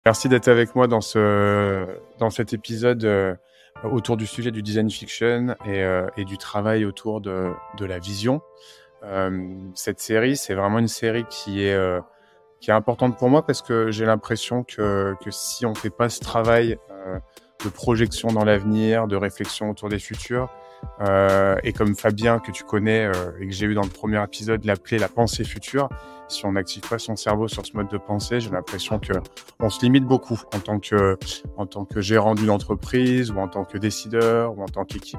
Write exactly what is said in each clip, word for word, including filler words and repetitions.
Merci d'être avec moi dans ce dans cet épisode euh, autour du sujet du design fiction et, euh, et du travail autour de, de la vision. Euh, cette série, c'est vraiment une série qui est euh, qui est importante pour moi parce que j'ai l'impression que que si on fait pas ce travail euh, de projection dans l'avenir, de réflexion autour des futurs, euh, et comme Fabien que tu connais euh, et que j'ai eu dans le premier épisode l'appelait la pensée future, si on n'active pas son cerveau sur ce mode de pensée, j'ai l'impression que on se limite beaucoup en tant que en tant que gérant d'une entreprise ou en tant que décideur ou en tant qu'équipe.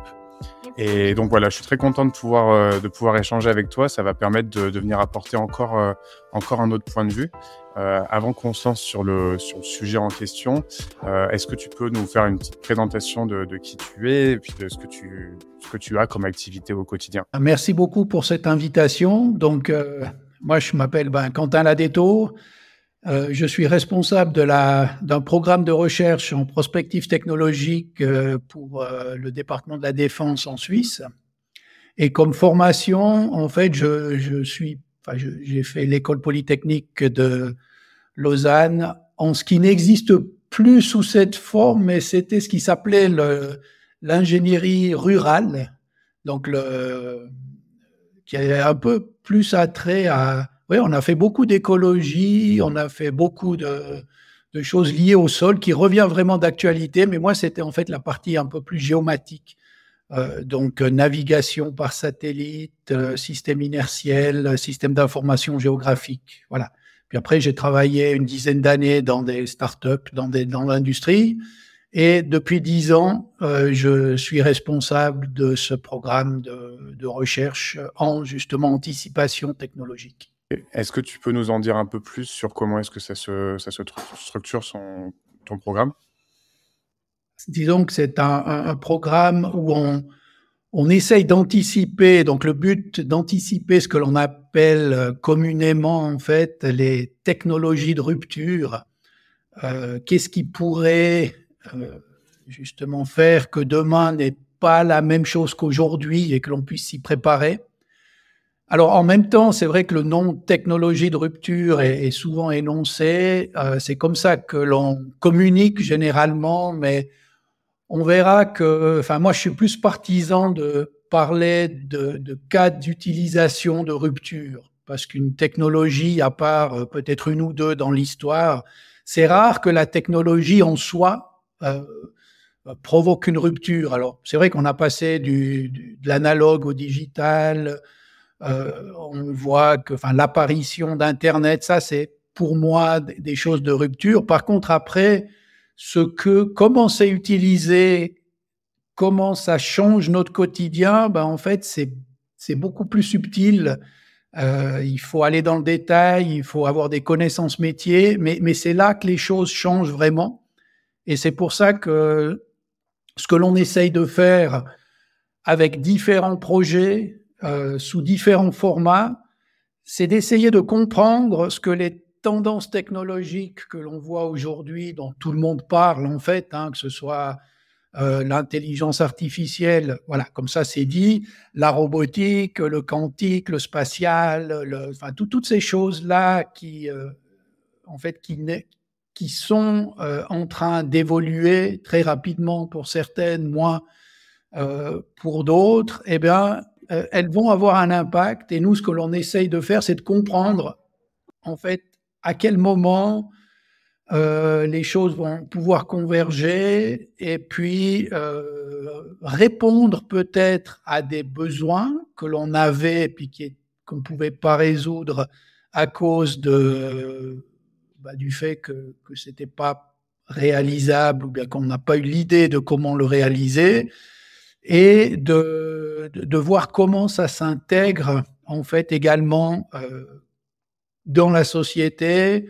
Et donc voilà, je suis très content de pouvoir euh, de pouvoir échanger avec toi. Ça va permettre de, de venir apporter encore euh, encore un autre point de vue. Euh, avant qu'on se lance sur le sur le sujet en question, euh, est-ce que tu peux nous faire une petite présentation de, de qui tu es et puis de ce que tu ce que tu as comme activité au quotidien? Merci beaucoup pour cette invitation. Donc, euh, moi, je m'appelle ben, Quentin Ladetto. Euh, je suis responsable de la, d'un programme de recherche en prospective technologique euh, pour euh, le département de la Défense en Suisse. Et comme formation, en fait, je, je suis, enfin, je, j'ai fait l'école polytechnique de Lausanne, en ce qui n'existe plus sous cette forme, mais c'était ce qui s'appelait le, l'ingénierie rurale. Donc, le, qui a un peu plus attrait à... Oui, on a fait beaucoup d'écologie, on a fait beaucoup de, de choses liées au sol qui revient vraiment d'actualité, mais moi, c'était en fait la partie un peu plus géomatique. Euh, donc, euh, navigation par satellite, euh, système inertiel, système d'information géographique. Voilà. Puis après, j'ai travaillé une dizaine d'années dans des startups, dans, des, dans l'industrie. Et depuis dix ans, euh, je suis responsable de ce programme de, de recherche en justement anticipation technologique. Est-ce que tu peux nous en dire un peu plus sur comment est-ce que ça se ça se structure son ton programme? Disons que c'est un, un, un programme où on, on essaye d'anticiper, donc le but d'anticiper ce que l'on appelle communément en fait les technologies de rupture. Euh, qu'est-ce qui pourrait euh, justement faire que demain n'est pas la même chose qu'aujourd'hui et que l'on puisse s'y préparer. Alors en même temps, c'est vrai que le nom technologie de rupture est, est souvent énoncé, euh, c'est comme ça que l'on communique généralement, mais on verra que, enfin moi je suis plus partisan de parler de, de cas d'utilisation de rupture, parce qu'une technologie, à part euh, peut-être une ou deux dans l'histoire, c'est rare que la technologie en soi euh, provoque une rupture. Alors c'est vrai qu'on a passé du, du, de l'analogue au digital, euh, on voit que, enfin l'apparition d'Internet, ça c'est pour moi des, des choses de rupture. Par contre après, ce que, comment c'est utilisé, comment ça change notre quotidien, ben en fait, c'est, c'est beaucoup plus subtil. Euh, il faut aller dans le détail, il faut avoir des connaissances métiers, mais, mais c'est là que les choses changent vraiment. Et c'est pour ça que ce que l'on essaye de faire avec différents projets, euh, sous différents formats, c'est d'essayer de comprendre ce que les tendances technologiques que l'on voit aujourd'hui, dont tout le monde parle en fait, hein, que ce soit euh, l'intelligence artificielle, voilà, comme ça c'est dit, la robotique, le quantique, le spatial, le, enfin tout, toutes ces choses-là qui, euh, en fait, qui, qui sont euh, en train d'évoluer très rapidement pour certaines, moins euh, pour d'autres, eh bien, euh, elles vont avoir un impact. Et nous, ce que l'on essaye de faire, c'est de comprendre, en fait, à quel moment euh, les choses vont pouvoir converger et puis euh, répondre peut-être à des besoins que l'on avait et puis qui, qu'on ne pouvait pas résoudre à cause de, bah, du fait que, que ce n'était pas réalisable ou bien qu'on n'a pas eu l'idée de comment le réaliser et de, de, de voir comment ça s'intègre en fait également euh, dans la société.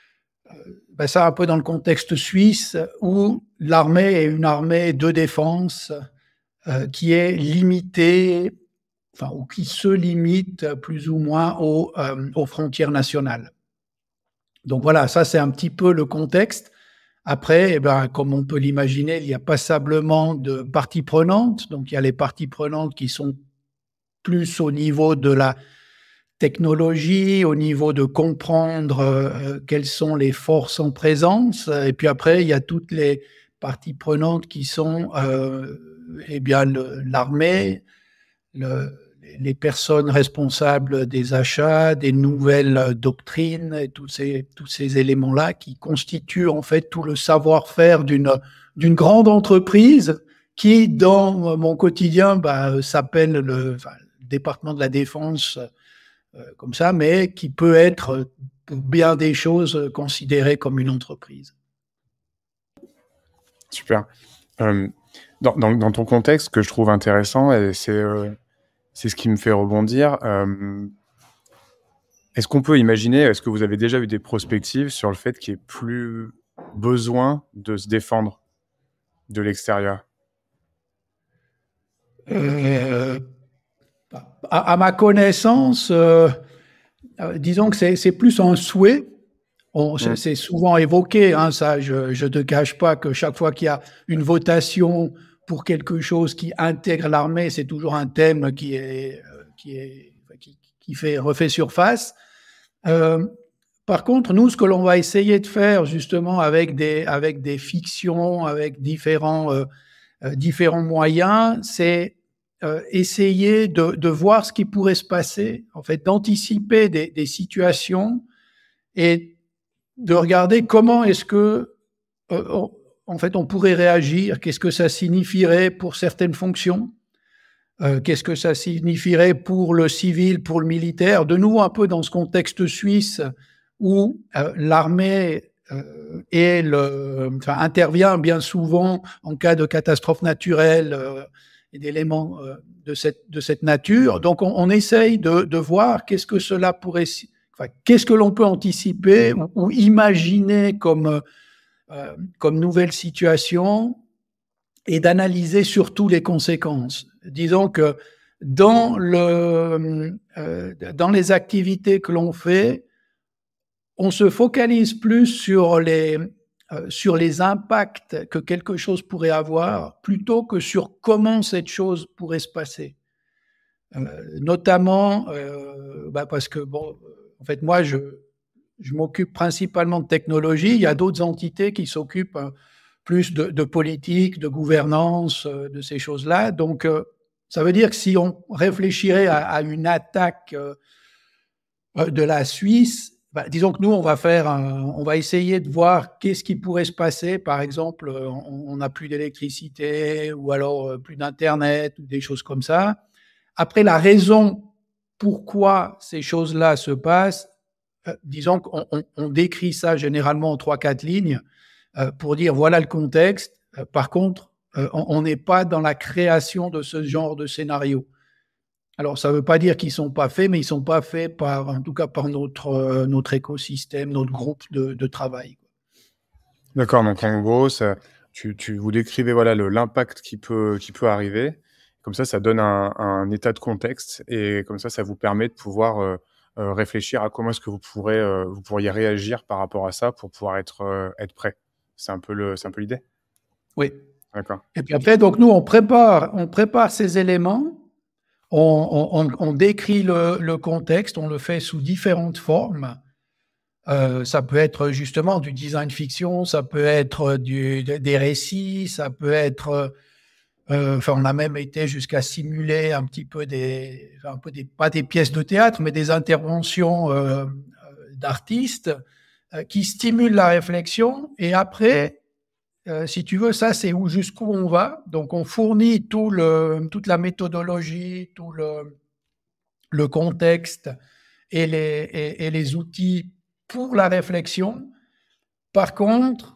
Ben ça, un peu dans le contexte suisse, où l'armée est une armée de défense euh, qui est limitée, enfin, ou qui se limite plus ou moins aux, euh, aux frontières nationales. Donc voilà, ça c'est un petit peu le contexte. Après, eh ben, comme on peut l'imaginer, il y a passablement de parties prenantes. Donc il y a les parties prenantes qui sont plus au niveau de la technologie, au niveau de comprendre euh, quelles sont les forces en présence. Et puis après, il y a toutes les parties prenantes qui sont euh, eh bien le, l'armée, le, les personnes responsables des achats, des nouvelles doctrines, et tous ces, tous ces éléments-là qui constituent en fait tout le savoir-faire d'une, d'une grande entreprise qui, dans mon quotidien, bah, s'appelle le, enfin, le département de la défense, euh, comme ça, mais qui peut être, pour bien des choses, considéré comme une entreprise. Super. Euh, dans, dans, dans ton contexte, ce que je trouve intéressant, et c'est, euh, c'est ce qui me fait rebondir. Euh, est-ce qu'on peut imaginer, est-ce que vous avez déjà eu des prospectives sur le fait qu'il n'y ait plus besoin de se défendre de l'extérieur? Euh, à, à ma connaissance, euh, euh, disons que c'est, c'est plus un souhait. On, Mmh. c'est souvent évoqué, hein, ça, je ne te cache pas que chaque fois qu'il y a une votation pour quelque chose qui intègre l'armée, c'est toujours un thème qui, est, qui, est, qui, qui fait, refait surface. Euh, par contre, nous, ce que l'on va essayer de faire justement avec des, avec des fictions, avec différents, euh, euh, différents moyens, c'est euh, essayer de, de voir ce qui pourrait se passer, en fait, d'anticiper des, des situations et de regarder comment est-ce que, euh, on, en fait, on pourrait réagir, qu'est-ce que ça signifierait pour certaines fonctions, euh, qu'est-ce que ça signifierait pour le civil, pour le militaire, de nouveau un peu dans ce contexte suisse où euh, l'armée euh, et le, enfin, intervient bien souvent en cas de catastrophe naturelle euh, et d'éléments euh, de, cette, de cette nature. Donc on, on essaye de, de voir qu'est-ce que cela pourrait Enfin, qu'est-ce que l'on peut anticiper ou, ou imaginer comme, euh, comme nouvelle situation et d'analyser surtout les conséquences. Disons que dans, le, euh, dans les activités que l'on fait, on se focalise plus sur les, euh, sur les impacts que quelque chose pourrait avoir plutôt que sur comment cette chose pourrait se passer. Euh, notamment euh, bah parce que, bon, en fait, moi, je, je m'occupe principalement de technologie. Il y a d'autres entités qui s'occupent euh, plus de, de politique, de gouvernance, euh, de ces choses-là. Donc, euh, ça veut dire que si on réfléchirait à, à une attaque euh, de la Suisse, bah, disons que nous, on va faire, un, on va essayer de voir qu'est-ce qui pourrait se passer. Par exemple, on n'a plus d'électricité ou alors euh, plus d'internet ou des choses comme ça. Après, la raison pourquoi ces choses-là se passent, euh, disons qu'on on, on décrit ça généralement en trois, quatre lignes euh, pour dire voilà le contexte. Euh, par contre, euh, on n'est pas dans la création de ce genre de scénario. Alors, ça ne veut pas dire qu'ils ne sont pas faits, mais ils ne sont pas faits par, en tout cas, par notre, euh, notre écosystème, notre groupe de, de travail. D'accord, donc en gros, ça, tu, tu vous décrivez voilà, le, l'impact qui peut, qui peut arriver. Comme ça, ça donne un, un état de contexte et comme ça, ça vous permet de pouvoir euh, euh, réfléchir à comment est-ce que vous, pourrez, euh, vous pourriez réagir par rapport à ça pour pouvoir être, euh, être prêt. C'est un peu, le, c'est un peu l'idée? Oui. D'accord. Et puis après, donc nous, on prépare, on prépare ces éléments, on, on, on décrit le, le contexte, on le fait sous différentes formes. Euh, ça peut être justement du design fiction, ça peut être du, des récits, ça peut être... Euh, enfin, on a même été jusqu'à simuler un petit peu des, un peu des, pas des pièces de théâtre, mais des interventions euh, d'artistes euh, qui stimulent la réflexion. Et après, euh, si tu veux, ça, c'est où, jusqu'où on va. Donc, on fournit tout le, toute la méthodologie, tout le, le contexte et les, et, et les outils pour la réflexion. Par contre,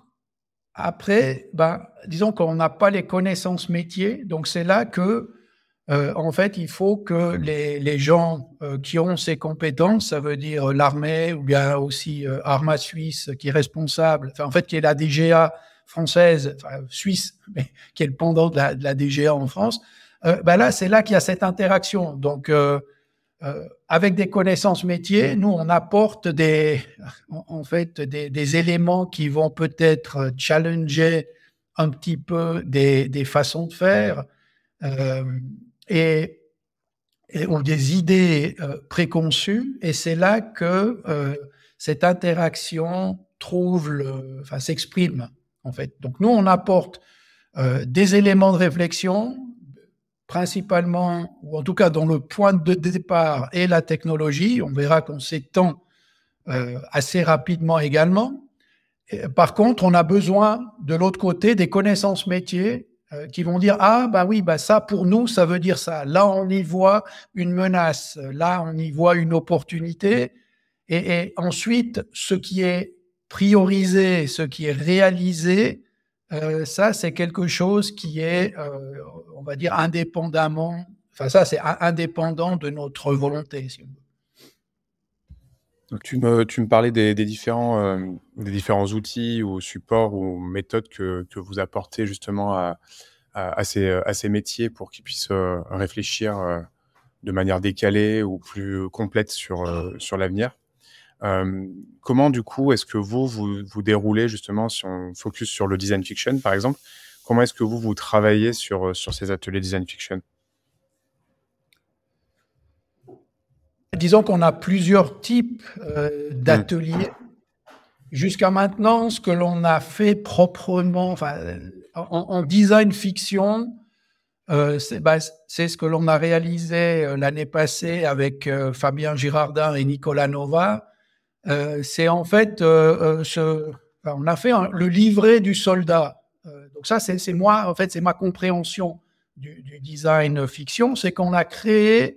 après, ben, disons qu'on n'a pas les connaissances métiers, donc c'est là que, euh, en fait, il faut que les, les gens euh, qui ont ces compétences, ça veut dire l'armée ou bien aussi euh, Arma Suisse qui est responsable, enfin, en fait, qui est la D G A française, enfin, suisse, mais qui est le pendant de la, de la D G A en France, euh, ben là, c'est là qu'il y a cette interaction. Donc, euh, euh, avec des connaissances métiers, nous, on apporte des, en, en fait, des, des éléments qui vont peut-être challenger un petit peu des, des façons de faire. Euh, et, et, ou des idées euh, préconçues, et c'est là que euh, cette interaction trouve le, enfin, s'exprime en fait. Donc nous, on apporte euh, des éléments de réflexion, principalement, ou en tout cas dont le point de départ est la technologie. On verra qu'on s'étend euh, assez rapidement également. Et, par contre, on a besoin de l'autre côté des connaissances métiers euh, qui vont dire ah bah oui bah ça pour nous ça veut dire ça. Là on y voit une menace, là on y voit une opportunité. Et, et ensuite ce qui est priorisé, ce qui est réalisé, euh, ça c'est quelque chose qui est euh, on va dire indépendamment. Enfin ça c'est indépendant de notre volonté. Si on veut. Donc tu me, tu me parlais des, des différents, euh, des différents outils ou supports ou méthodes que, que vous apportez justement à, à, à, ces, à ces métiers pour qu'ils puissent euh, réfléchir euh, de manière décalée ou plus complète sur, euh, sur l'avenir. Euh, comment du coup est-ce que vous, vous vous déroulez justement, si on focus sur le design fiction par exemple, comment est-ce que vous vous travaillez sur, sur ces ateliers design fiction? Disons qu'on a plusieurs types euh, d'ateliers. Mmh. Jusqu'à maintenant, ce que l'on a fait proprement, enfin, en, en design fiction, euh, c'est bah, ce que l'on a réalisé euh, l'année passée avec euh, Fabien Girardin et Nicolas Nova. Euh, c'est en fait, euh, euh, ce, enfin, on a fait un, le livret du soldat. Euh, donc ça, c'est, c'est moi, en fait, c'est ma compréhension du, du design fiction, c'est qu'on a créé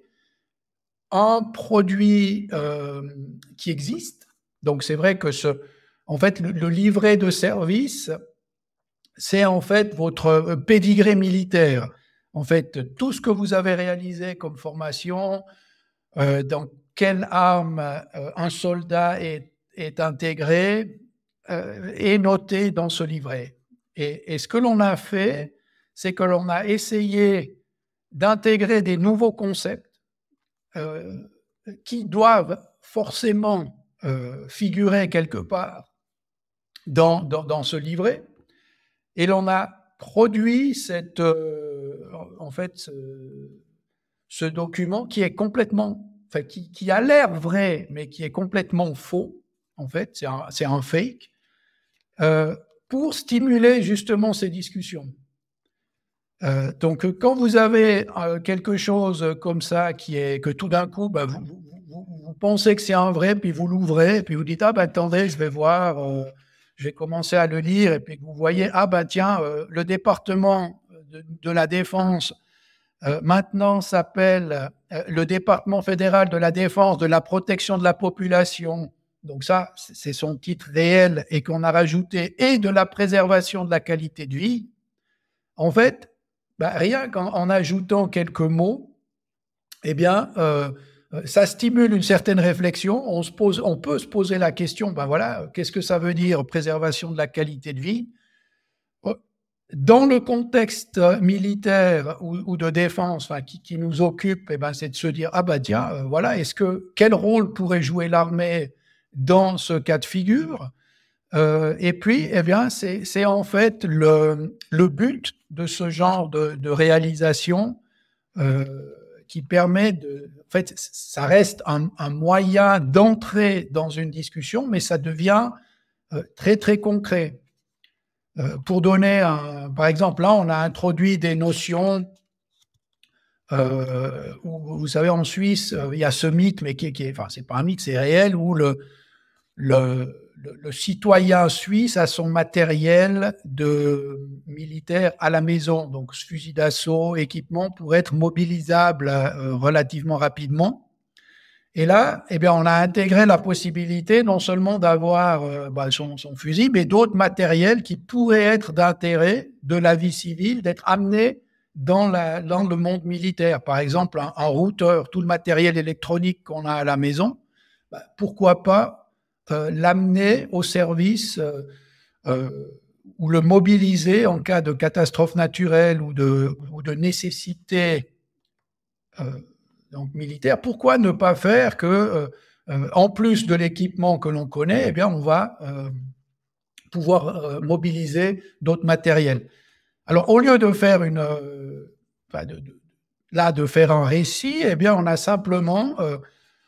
un produit euh, qui existe. Donc c'est vrai que ce, en fait, le, le livret de service, c'est en fait votre pédigré militaire. En fait, tout ce que vous avez réalisé comme formation, euh, dans quelle arme euh, un soldat est, est intégré, euh, est noté dans ce livret. Et, et ce que l'on a fait, c'est que l'on a essayé d'intégrer des nouveaux concepts euh, qui doivent forcément euh, figurer quelque part dans, dans, dans ce livret. Et l'on a produit cette, euh, en fait, ce, ce document qui est complètement, enfin, qui, qui a l'air vrai, mais qui est complètement faux. En fait, c'est un, c'est un fake, euh, pour stimuler justement ces discussions. Euh, donc, quand vous avez euh, quelque chose comme ça, qui est que tout d'un coup, bah, vous, vous, vous, vous pensez que c'est un vrai, puis vous l'ouvrez, puis vous dites ah ben attendez, je vais voir. Euh, je vais commencer à le lire, et puis vous voyez, ah ben tiens, euh, le département de, de la Défense euh, maintenant s'appelle euh, le département fédéral de la Défense, de la protection de la population. Donc ça, c'est son titre réel, et qu'on a rajouté et de la préservation de la qualité de vie. En fait, ben, rien qu'en en ajoutant quelques mots, eh bien, euh, ça stimule une certaine réflexion. On, se pose, on peut se poser la question, ben voilà, qu'est-ce que ça veut dire préservation de la qualité de vie? Dans le contexte militaire ou, ou de défense, enfin, qui, qui nous occupe, eh ben, c'est de se dire, ah ben tiens, euh, voilà, est-ce que, quel rôle pourrait jouer l'armée dans ce cas de figure? Euh, et puis, eh bien, c'est, c'est en fait le, le but de ce genre de, de réalisation euh, qui permet de... En fait, ça reste un, un moyen d'entrer dans une discussion, mais ça devient euh, très, très concret. Euh, pour donner un... Par exemple, là, on a introduit des notions... Euh, où, vous savez, en Suisse, euh, il y a ce mythe, mais qui, qui est... Enfin, c'est pas un mythe, c'est réel, où le... le Le, le citoyen suisse a son matériel de militaire à la maison, donc fusil d'assaut, équipement pour être mobilisable euh, relativement rapidement. Et là, eh bien, on a intégré la possibilité non seulement d'avoir euh, bah, son, son fusil, mais d'autres matériels qui pourraient être d'intérêt de la vie civile, d'être amenés dans, la, dans le monde militaire. Par exemple, un, un routeur, tout le matériel électronique qu'on a à la maison, bah, pourquoi pas Euh, l'amener au service euh, euh, ou le mobiliser en cas de catastrophe naturelle ou de, ou de nécessité euh, donc militaire. Pourquoi ne pas faire que, euh, euh, en plus de l'équipement que l'on connaît, eh bien, on va euh, pouvoir euh, mobiliser d'autres matériels. Alors, au lieu de faire une, euh, enfin de, de, là de faire un récit, eh bien, on a simplement euh,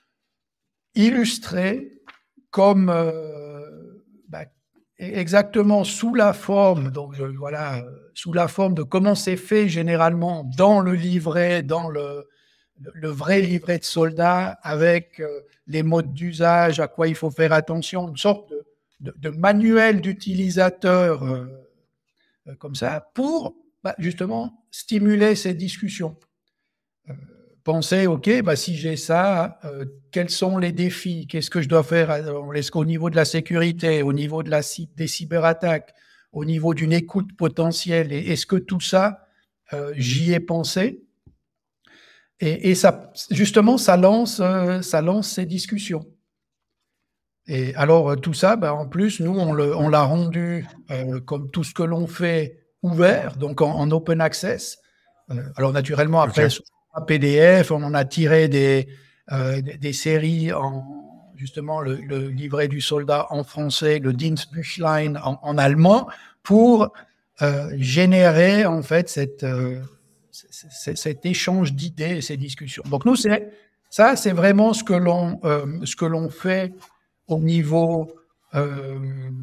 illustré comme euh, bah, exactement sous la forme, donc euh, voilà, sous la forme de comment c'est fait généralement dans le livret, dans le, le vrai livret de soldat, avec euh, les modes d'usage, à quoi il faut faire attention, une sorte de, de, de manuel d'utilisateur euh, euh, comme ça, pour bah, justement stimuler ces discussions. Euh, penser, OK, bah, si j'ai ça, euh, quels sont les défis? Qu'est-ce que je dois faire? Alors, est-ce qu'au niveau de la sécurité, au niveau de la, des cyberattaques, au niveau d'une écoute potentielle, est-ce que tout ça, euh, j'y ai pensé? Et, et ça, justement, ça lance, euh, ça lance ces discussions. Et alors, tout ça, bah, en plus, nous, on, le, on l'a rendu, euh, comme tout ce que l'on fait, ouvert, donc en, en open access. Euh, alors, naturellement, après, Ok. sur un P D F, on en a tiré des, euh, des, des séries en, justement, le, le livret du soldat en français, le Dienstbüchlein en, en allemand, pour euh, générer, en fait, cette, euh, cet échange d'idées et ces discussions. Donc, nous, c'est, ça, c'est vraiment ce que l'on, euh, ce que l'on fait au niveau, euh,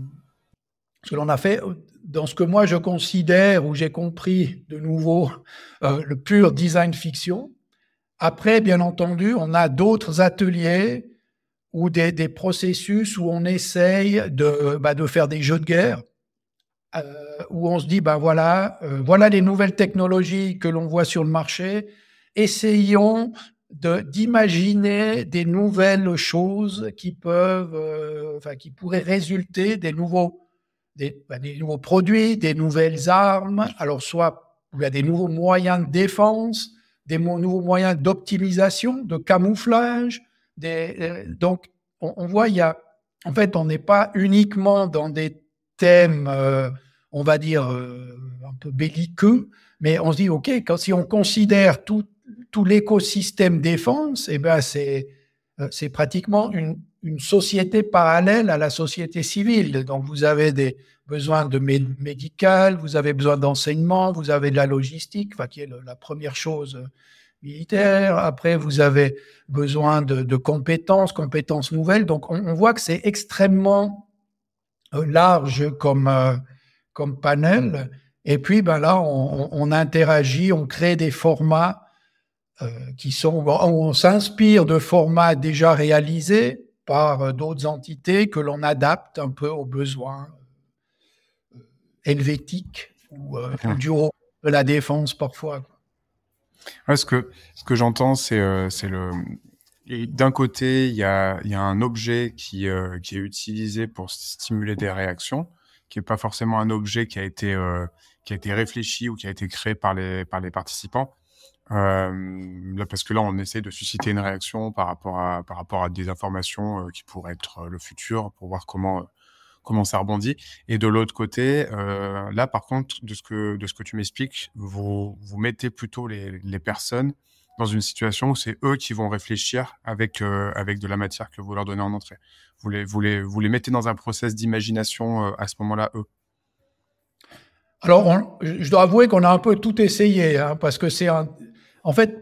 ce que l'on a fait dans ce que moi je considère, où j'ai compris de nouveau euh, le pur design fiction. Après, bien entendu, on a d'autres ateliers ou des, des processus où on essaye de, bah, de faire des jeux de guerre, euh, où on se dit, ben voilà, euh, voilà les nouvelles technologies que l'on voit sur le marché, essayons de, d'imaginer des nouvelles choses qui peuvent, euh, enfin, qui pourraient résulter des nouveaux, des, ben, des nouveaux produits, des nouvelles armes, alors soit il y a des nouveaux moyens de défense, des mo- nouveaux moyens d'optimisation, de camouflage, des, euh, donc on, on voit, il y a, en fait, on n'est pas uniquement dans des thèmes, euh, on va dire, euh, un peu belliqueux, mais on se dit, OK, quand, si on considère tout, tout l'écosystème défense, eh ben c'est, euh, c'est pratiquement une, une société parallèle à la société civile. Donc, vous avez des besoins de mé- médical, vous avez besoin d'enseignement, vous avez de la logistique, enfin, qui est le, la première chose euh, militaire. Après, vous avez besoin de, de compétences, compétences nouvelles. Donc, on, on voit que c'est extrêmement euh, large comme, euh, comme panel. Et puis, ben là, on, on interagit, on crée des formats euh, qui sont, où on s'inspire de formats déjà réalisés par euh, d'autres entités que l'on adapte un peu aux besoins helvétiques ou, euh, ou du haut de la défense parfois. Ouais, ce que, ce que j'entends, c'est euh, c'est le. Et d'un côté, il y a, il y a un objet qui, euh, qui est utilisé pour stimuler des réactions, qui est pas forcément un objet qui a été, euh, qui a été réfléchi ou qui a été créé par les, par les participants. Euh, là, parce que là, on essaie de susciter une réaction par rapport à, par rapport à des informations euh, qui pourraient être euh, le futur, pour voir comment, euh, comment ça rebondit. Et de l'autre côté, euh, là, par contre, de ce que, de ce que tu m'expliques, vous, vous mettez plutôt les, les personnes dans une situation où c'est eux qui vont réfléchir avec, euh, avec de la matière que vous leur donnez en entrée. Vous les, vous les, vous les mettez dans un process d'imagination euh, à ce moment-là, eux. Alors, on, je dois avouer qu'on a un peu tout essayé, hein, parce que c'est un, en fait,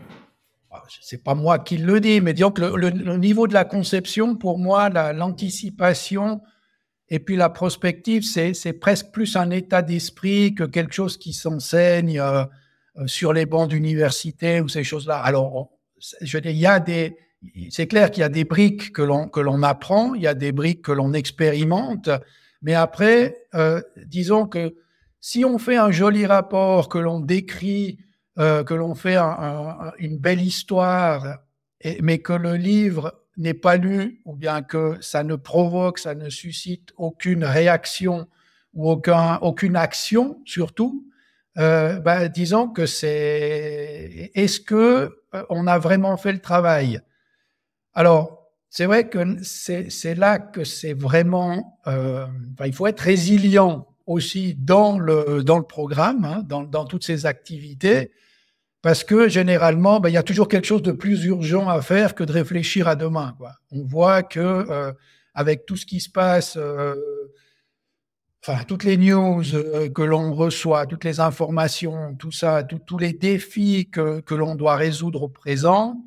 c'est pas moi qui le dis, mais disons que le, le, le niveau de la conception, pour moi, la, l'anticipation et puis la prospective, c'est, c'est presque plus un état d'esprit que quelque chose qui s'enseigne euh, sur les bancs d'université ou ces choses-là. Alors, on, je veux dire, il y a des, c'est clair qu'il y a des briques que l'on, que l'on apprend, il y a des briques que l'on expérimente, mais après, euh, disons que si on fait un joli rapport, que l'on décrit, euh, que l'on fait un, un, une belle histoire, et, mais que le livre n'est pas lu, ou bien que ça ne provoque, ça ne suscite aucune réaction ou aucun, aucune action, surtout, euh, ben, disons que c'est. Est-ce que euh, on a vraiment fait le travail? Alors, c'est vrai que c'est, c'est là que c'est vraiment. Euh, enfin, il faut être résilient aussi dans le dans le programme, hein, dans, dans toutes ces activités. Parce que généralement, ben, il y a toujours quelque chose de plus urgent à faire que de réfléchir à demain, quoi. On voit que euh, avec tout ce qui se passe euh, enfin, toutes les news euh, que l'on reçoit, toutes les informations, tout ça, tout- tous les défis que, que l'on doit résoudre au présent,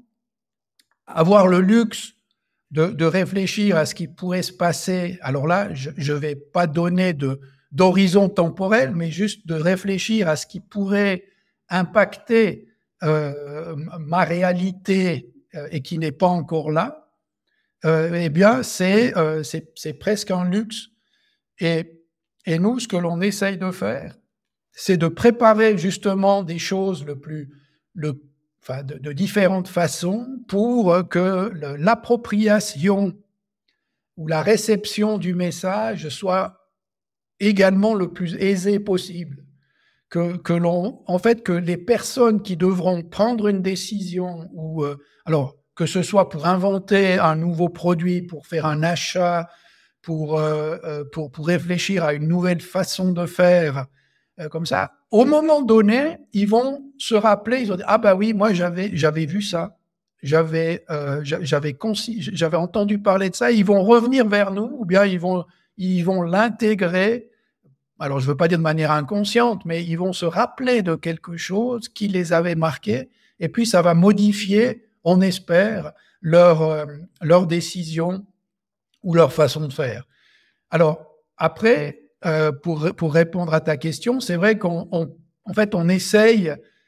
avoir le luxe de, de réfléchir à ce qui pourrait se passer. Alors là, je ne vais pas donner de, d'horizon temporel, mais juste de réfléchir à ce qui pourrait impacter euh, ma réalité euh, et qui n'est pas encore là, euh, eh bien, c'est, euh, c'est, c'est presque un luxe. Et, et nous, ce que l'on essaye de faire, c'est de préparer justement des choses le plus, le, enfin, de, de différentes façons pour que le, l'appropriation ou la réception du message soit également le plus aisée possible. Que, que l'on, en fait, que les personnes qui devront prendre une décision ou, euh, alors, que ce soit pour inventer un nouveau produit, pour faire un achat, pour, euh, euh, pour, pour réfléchir à une nouvelle façon de faire, euh, comme ça, au moment donné, ils vont se rappeler, ils vont dire, ah bah oui, moi j'avais, j'avais vu ça, j'avais, euh, j'avais, consi- j'avais entendu parler de ça, ils vont revenir vers nous, ou bien ils vont, ils vont l'intégrer, alors je ne veux pas dire de manière inconsciente, mais ils vont se rappeler de quelque chose qui les avait marqués, et puis ça va modifier, on espère, leur, euh, leur décision ou leur façon de faire. Alors, après, euh, pour, pour répondre à ta question, c'est vrai qu'en en fait, on essaye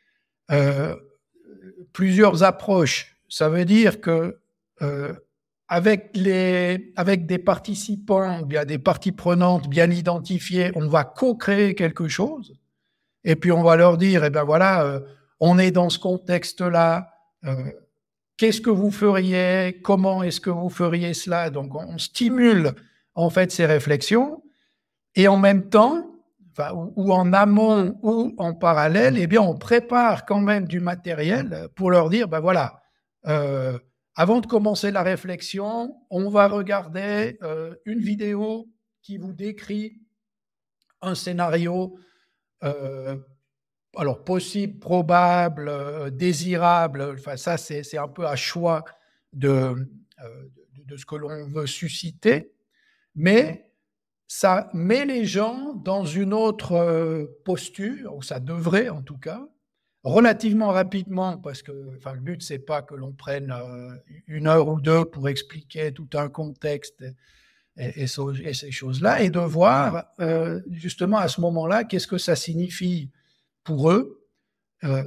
euh, plusieurs approches. Ça veut dire que euh, avec, les, avec des participants, bien des parties prenantes bien identifiées, on va co-créer quelque chose. Et puis, on va leur dire, eh ben voilà, euh, on est dans ce contexte-là. Euh, Qu'est-ce que vous feriez? Comment est-ce que vous feriez cela? Donc, on stimule en fait ces réflexions et en même temps, enfin, ou, ou en amont ou en parallèle, eh bien, on prépare quand même du matériel pour leur dire, ben voilà, euh, avant de commencer la réflexion, on va regarder euh, une vidéo qui vous décrit un scénario euh, alors possible, probable, euh, désirable, enfin ça c'est, c'est un peu à choix de, euh, de, de ce que l'on veut susciter, mais ça met les gens dans une autre euh, posture, ou ça devrait en tout cas, relativement rapidement, parce que enfin, le but c'est pas que l'on prenne euh, une heure ou deux pour expliquer tout un contexte et, et, so, et ces choses-là, et de voir euh, justement à ce moment-là qu'est-ce que ça signifie pour eux, euh,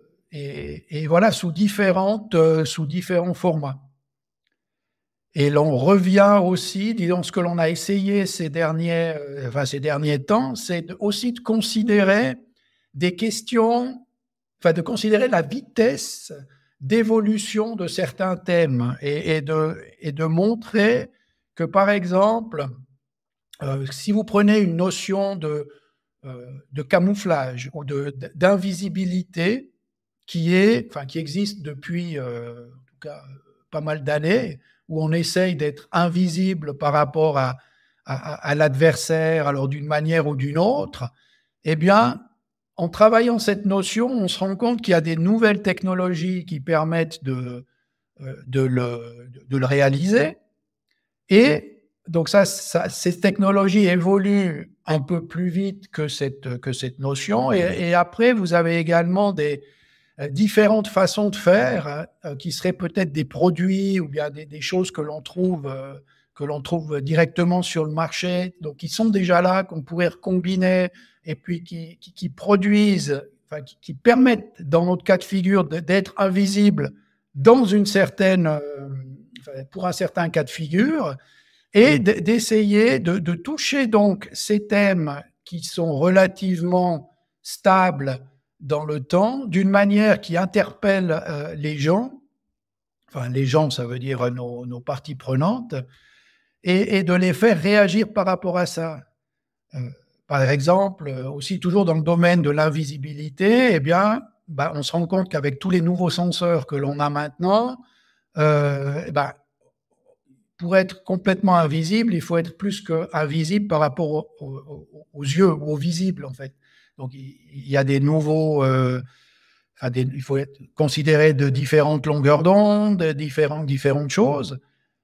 et, et, voilà, sous, différentes, euh, sous différents formats. Et l'on revient aussi, disons, ce que l'on a essayé ces derniers, euh, enfin, ces derniers temps, c'est de, aussi de considérer des questions, enfin de considérer la vitesse d'évolution de certains thèmes et, et, de, et de montrer que, par exemple, euh, si vous prenez une notion de, euh, de camouflage ou de, d'invisibilité, qui est, enfin, qui existe depuis, euh, en tout cas, pas mal d'années, où on essaye d'être invisible par rapport à, à, à l'adversaire, alors d'une manière ou d'une autre, eh bien, en travaillant cette notion, on se rend compte qu'il y a des nouvelles technologies qui permettent de, de, le, de le réaliser. Et donc ça, ça, ces technologies évoluent un peu plus vite que cette, que cette notion. Et, et après, vous avez également des, différentes façons de faire euh, qui seraient peut-être des produits ou bien des, des choses que l'on trouve euh, que l'on trouve directement sur le marché, donc qui sont déjà là, qu'on pourrait recombiner et puis qui, qui, qui produisent, enfin qui, qui permettent dans notre cas de figure de, d'être invisible dans une certaine, euh, enfin, pour un certain cas de figure, et d'essayer de, de toucher donc ces thèmes qui sont relativement stables dans le temps, d'une manière qui interpelle euh, les gens, enfin les gens, ça veut dire nos, nos parties prenantes, et, et de les faire réagir par rapport à ça. Euh, par exemple, aussi toujours dans le domaine de l'invisibilité, eh bien, bah, on se rend compte qu'avec tous les nouveaux senseurs que l'on a maintenant, euh, bah, pour être complètement invisible, il faut être plus qu'invisible par rapport aux, aux, aux yeux ou au visible, en fait. Donc, il y a des nouveaux... Euh, Enfin, des, il faut être considéré de différentes longueurs d'onde, différentes, différentes choses.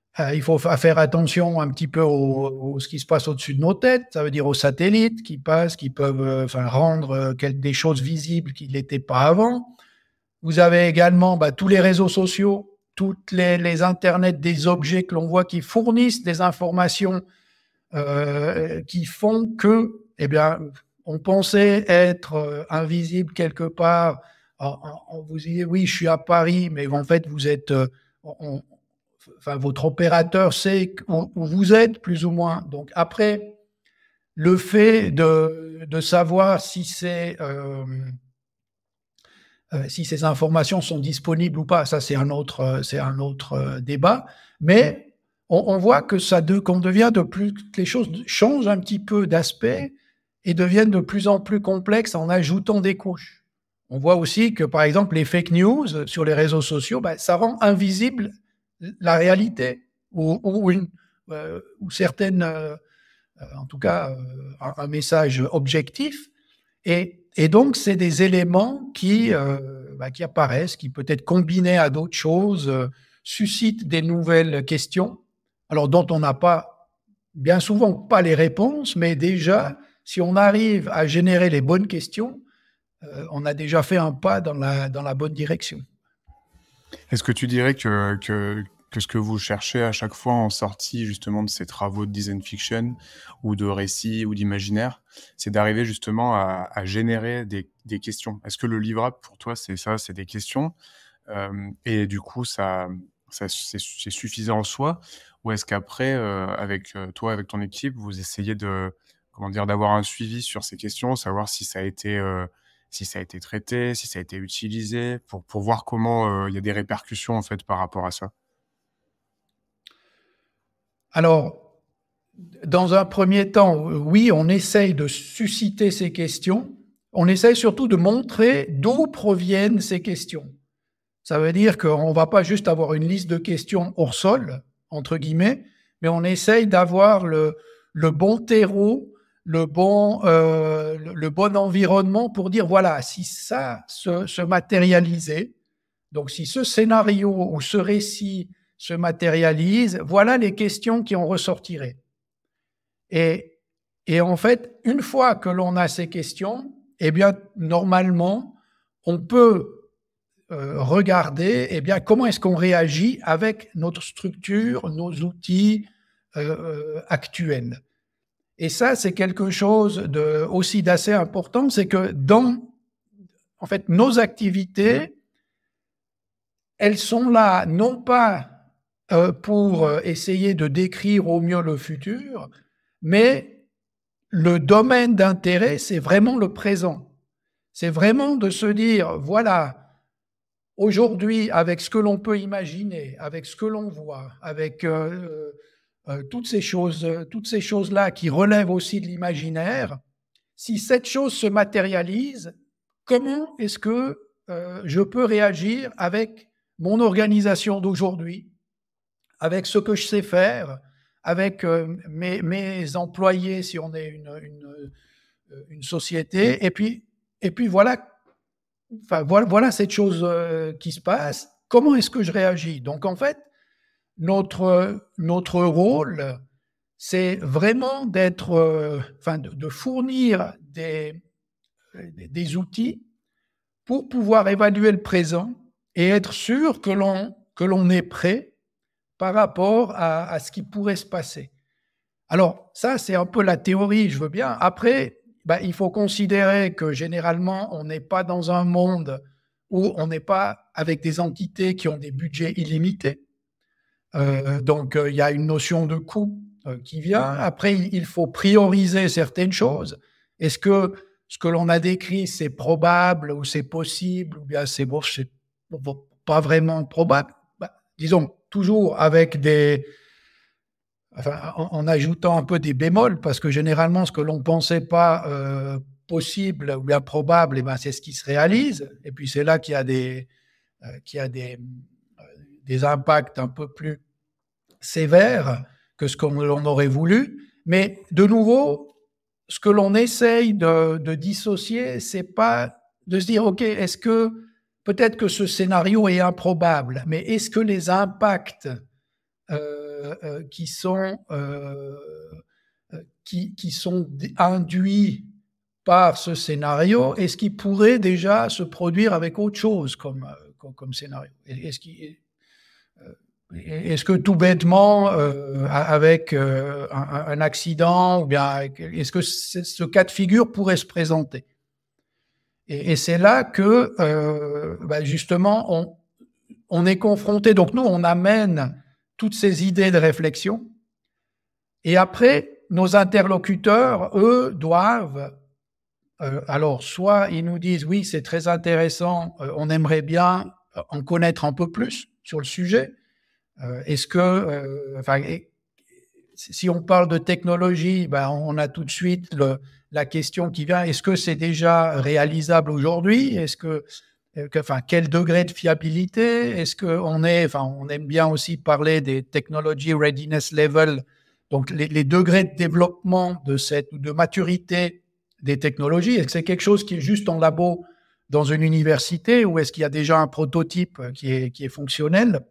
Euh, il faut faire attention un petit peu au, au ce qui se passe au-dessus de nos têtes, ça veut dire aux satellites qui passent, qui peuvent euh, enfin, rendre euh, des choses visibles qui ne l'étaient pas avant. Vous avez également bah, tous les réseaux sociaux, toutes les, les internets des objets que l'on voit qui fournissent des informations euh, qui font que, eh bien, on pensait être euh, invisible quelque part. On, on vous dit oui, je suis à Paris, mais en fait vous êtes, euh, on, enfin votre opérateur sait où vous êtes plus ou moins. Donc après, le fait de, de savoir si c'est euh, Euh, si ces informations sont disponibles ou pas, ça c'est un autre, euh, c'est un autre euh, débat. Mais on, on voit que ça de, qu'on devient de plus, que les choses changent un petit peu d'aspect et deviennent de plus en plus complexes en ajoutant des couches. On voit aussi que par exemple les fake news sur les réseaux sociaux, ben, ça rend invisible la réalité ou, ou, une, euh, ou certaines, euh, en tout cas, euh, un, un message objectif. Et, et donc, c'est des éléments qui, euh, bah, qui apparaissent, qui peut-être combinés à d'autres choses, euh, suscitent des nouvelles questions, alors dont on n'a pas, bien souvent, pas les réponses, mais déjà, si on arrive à générer les bonnes questions, euh, on a déjà fait un pas dans la, dans la bonne direction. Est-ce que tu dirais que, que, que ce que vous cherchez à chaque fois en sortie justement de ces travaux de design fiction ou de récits ou d'imaginaire, c'est d'arriver justement à, à générer des, des questions? Est-ce que le livrable pour toi c'est ça, c'est des questions euh, et du coup ça, ça c'est, c'est suffisant en soi, ou est-ce qu'après euh, avec euh, toi, avec ton équipe, vous essayez de comment dire d'avoir un suivi sur ces questions, savoir si ça a été euh, si ça a été traité, si ça a été utilisé, pour, pour voir comment il euh, y a des répercussions en fait par rapport à ça? Alors, dans un premier temps, oui, on essaye de susciter ces questions. On essaye surtout de montrer d'où proviennent ces questions. Ça veut dire qu'on ne va pas juste avoir une liste de questions hors sol, entre guillemets, mais on essaye d'avoir le, le bon terreau, le bon, euh, le, le bon environnement pour dire, voilà, si ça se, se matérialisait, donc si ce scénario ou ce récit se matérialise, voilà les questions qui en ressortiraient. Et, et en fait, une fois que l'on a ces questions, eh bien, normalement, on peut euh, regarder eh bien, comment est-ce qu'on réagit avec notre structure, nos outils euh, actuels. Et ça, c'est quelque chose de, aussi d'assez important, c'est que dans en fait, nos activités, elles sont là non pas euh, pour essayer de décrire au mieux le futur, mais le domaine d'intérêt, c'est vraiment le présent. C'est vraiment de se dire, voilà, aujourd'hui, avec ce que l'on peut imaginer, avec ce que l'on voit, avec euh, euh, toutes ces choses, toutes ces choses-là qui relèvent aussi de l'imaginaire, si cette chose se matérialise, comment est-ce que euh, je peux réagir avec mon organisation d'aujourd'hui, avec ce que je sais faire, avec euh, mes, mes employés si on est une, une, une société, et puis, et puis voilà, enfin, voilà, voilà cette chose euh, qui se passe, comment est-ce que je réagis? Donc en fait, notre, notre rôle, c'est vraiment d'être, euh, enfin, de, de fournir des, des outils pour pouvoir évaluer le présent et être sûr que l'on, que l'on est prêt par rapport à, à ce qui pourrait se passer. Alors, ça, c'est un peu la théorie, je veux bien. Après, ben, il faut considérer que généralement, on n'est pas dans un monde où on n'est pas avec des entités qui ont des budgets illimités. Euh, donc, euh, il y a une notion de coût euh, qui vient. Après, il faut prioriser certaines choses. Est-ce que ce que l'on a décrit, c'est probable ou c'est possible ou bien c'est bon, c'est pas vraiment probable? Ben, disons, toujours avec des... Enfin, en, en ajoutant un peu des bémols, parce que généralement, ce que l'on ne pensait pas euh, possible ou bien probable, eh ben, c'est ce qui se réalise. Et puis, c'est là qu'il y a des, euh, qu'il y a des, euh, des impacts un peu plus sévères que ce qu'on l'on aurait voulu. Mais de nouveau, ce que l'on essaye de, de dissocier, c'est pas de se dire, OK, est-ce que peut-être que ce scénario est improbable, mais est-ce que les impacts euh, euh, euh, qui sont euh, qui, qui sont induits par ce scénario, est-ce qu'il pourrait déjà se produire avec autre chose comme, comme, comme scénario? Est-ce, qu'il, est-ce que tout bêtement, euh, avec euh, un, un accident, ou bien est-ce que ce cas de figure pourrait se présenter? Et, et c'est là que, euh, bah justement, on, on est confronté. Donc nous, on amène toutes ces idées de réflexion, et après, nos interlocuteurs, eux, doivent Euh, alors, soit ils nous disent oui, c'est très intéressant, euh, on aimerait bien en connaître un peu plus sur le sujet. Euh, est-ce que, euh, enfin, et, si on parle de technologie, ben, on a tout de suite le, la question qui vient, est-ce que c'est déjà réalisable aujourd'hui? Est-ce que, euh, que, enfin, quel degré de fiabilité? Est-ce qu'on est, enfin, on aime bien aussi parler des technology readiness level, donc les, les degrés de développement de cette, de maturité des technologies. Est-ce que c'est quelque chose qui est juste en labo dans une université, ou est-ce qu'il y a déjà un prototype qui est, qui est fonctionnel?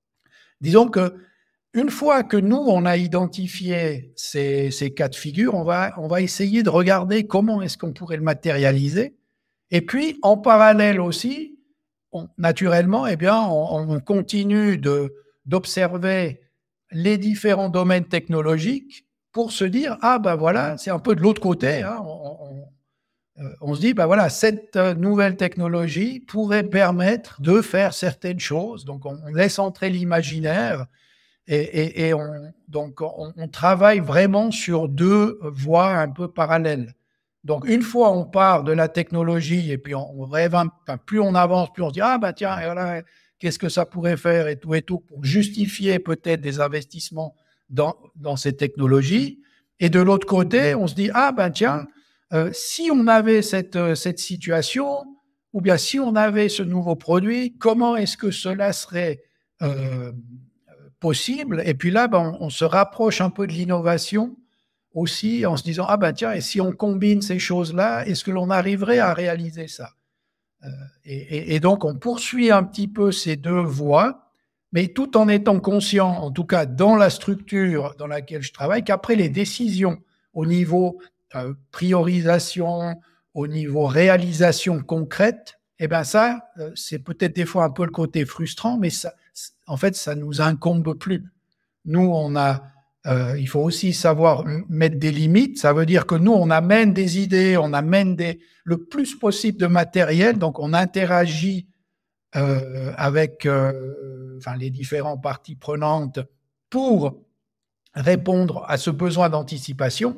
Disons que une fois que nous, on a identifié ces, ces cas de figure, on va, on va essayer de regarder comment est-ce qu'on pourrait le matérialiser. Et puis, en parallèle aussi, on, naturellement, eh bien, on, on continue de, d'observer les différents domaines technologiques pour se dire, ah ben voilà, c'est un peu de l'autre côté, hein, on, on, on se dit, ben voilà, cette nouvelle technologie pourrait permettre de faire certaines choses. Donc, on, on laisse entrer l'imaginaire, et, et, et on, donc on, on travaille vraiment sur deux voies un peu parallèles. Donc, une fois on part de la technologie, et puis on, on rêve, un, enfin, plus on avance, plus on se dit, ah ben tiens, voilà, qu'est-ce que ça pourrait faire et tout et tout, pour justifier peut-être des investissements dans, dans ces technologies. Et de l'autre côté, on se dit, ah ben tiens, euh, si on avait cette, euh, cette situation, ou bien si on avait ce nouveau produit, comment est-ce que cela serait euh, possible? Et puis là, ben, on, on se rapproche un peu de l'innovation aussi, en se disant, ah ben tiens, et si on combine ces choses-là, est-ce que l'on arriverait à réaliser ça? euh, et, et, et donc, on poursuit un petit peu ces deux voies, mais tout en étant conscient, en tout cas dans la structure dans laquelle je travaille, qu'après les décisions au niveau euh, priorisation, au niveau réalisation concrète, eh bien ça, euh, c'est peut-être des fois un peu le côté frustrant, mais ça, en fait, ça nous incombe plus. Nous, on a, euh, il faut aussi savoir mettre des limites. Ça veut dire que nous, on amène des idées, on amène des, le plus possible de matériel, donc on interagit euh, avec euh, enfin, les différentes parties prenantes pour répondre à ce besoin d'anticipation.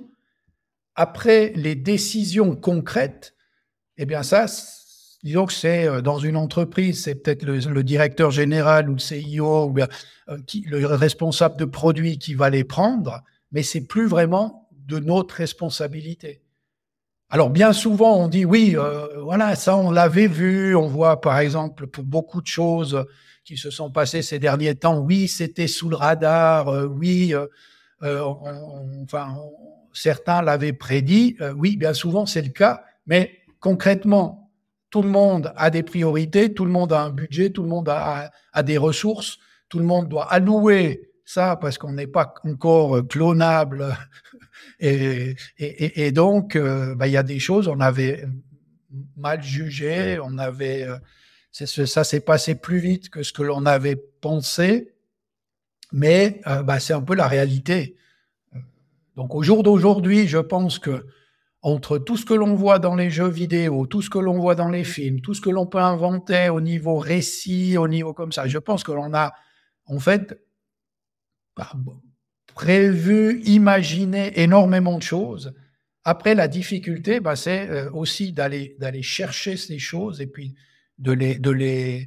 Après, les décisions concrètes, eh bien ça, disons que c'est dans une entreprise, c'est peut-être le, le directeur général ou le C E O ou bien euh, qui, le responsable de produit qui va les prendre, mais c'est plus vraiment de notre responsabilité. Alors bien souvent on dit oui, euh, voilà, ça on l'avait vu, on voit par exemple pour beaucoup de choses qui se sont passées ces derniers temps, oui c'était sous le radar, euh, oui, euh, euh, on, on, enfin on, certains l'avaient prédit, euh, oui bien souvent c'est le cas, mais concrètement tout le monde a des priorités, tout le monde a un budget, tout le monde a, a, a des ressources, tout le monde doit allouer ça parce qu'on n'est pas encore clonable. Et, et, et donc, euh, bah, y a des choses, on avait mal jugé, on avait, euh, c'est, ça s'est passé plus vite que ce que l'on avait pensé, mais euh, bah, c'est un peu la réalité. Donc, au jour d'aujourd'hui, je pense que entre tout ce que l'on voit dans les jeux vidéo, tout ce que l'on voit dans les films, tout ce que l'on peut inventer au niveau récit, au niveau comme ça, je pense que l'on a, en fait, bah, prévu, imaginé énormément de choses. Après, la difficulté, bah, c'est euh, aussi d'aller, d'aller chercher ces choses et puis de les, de les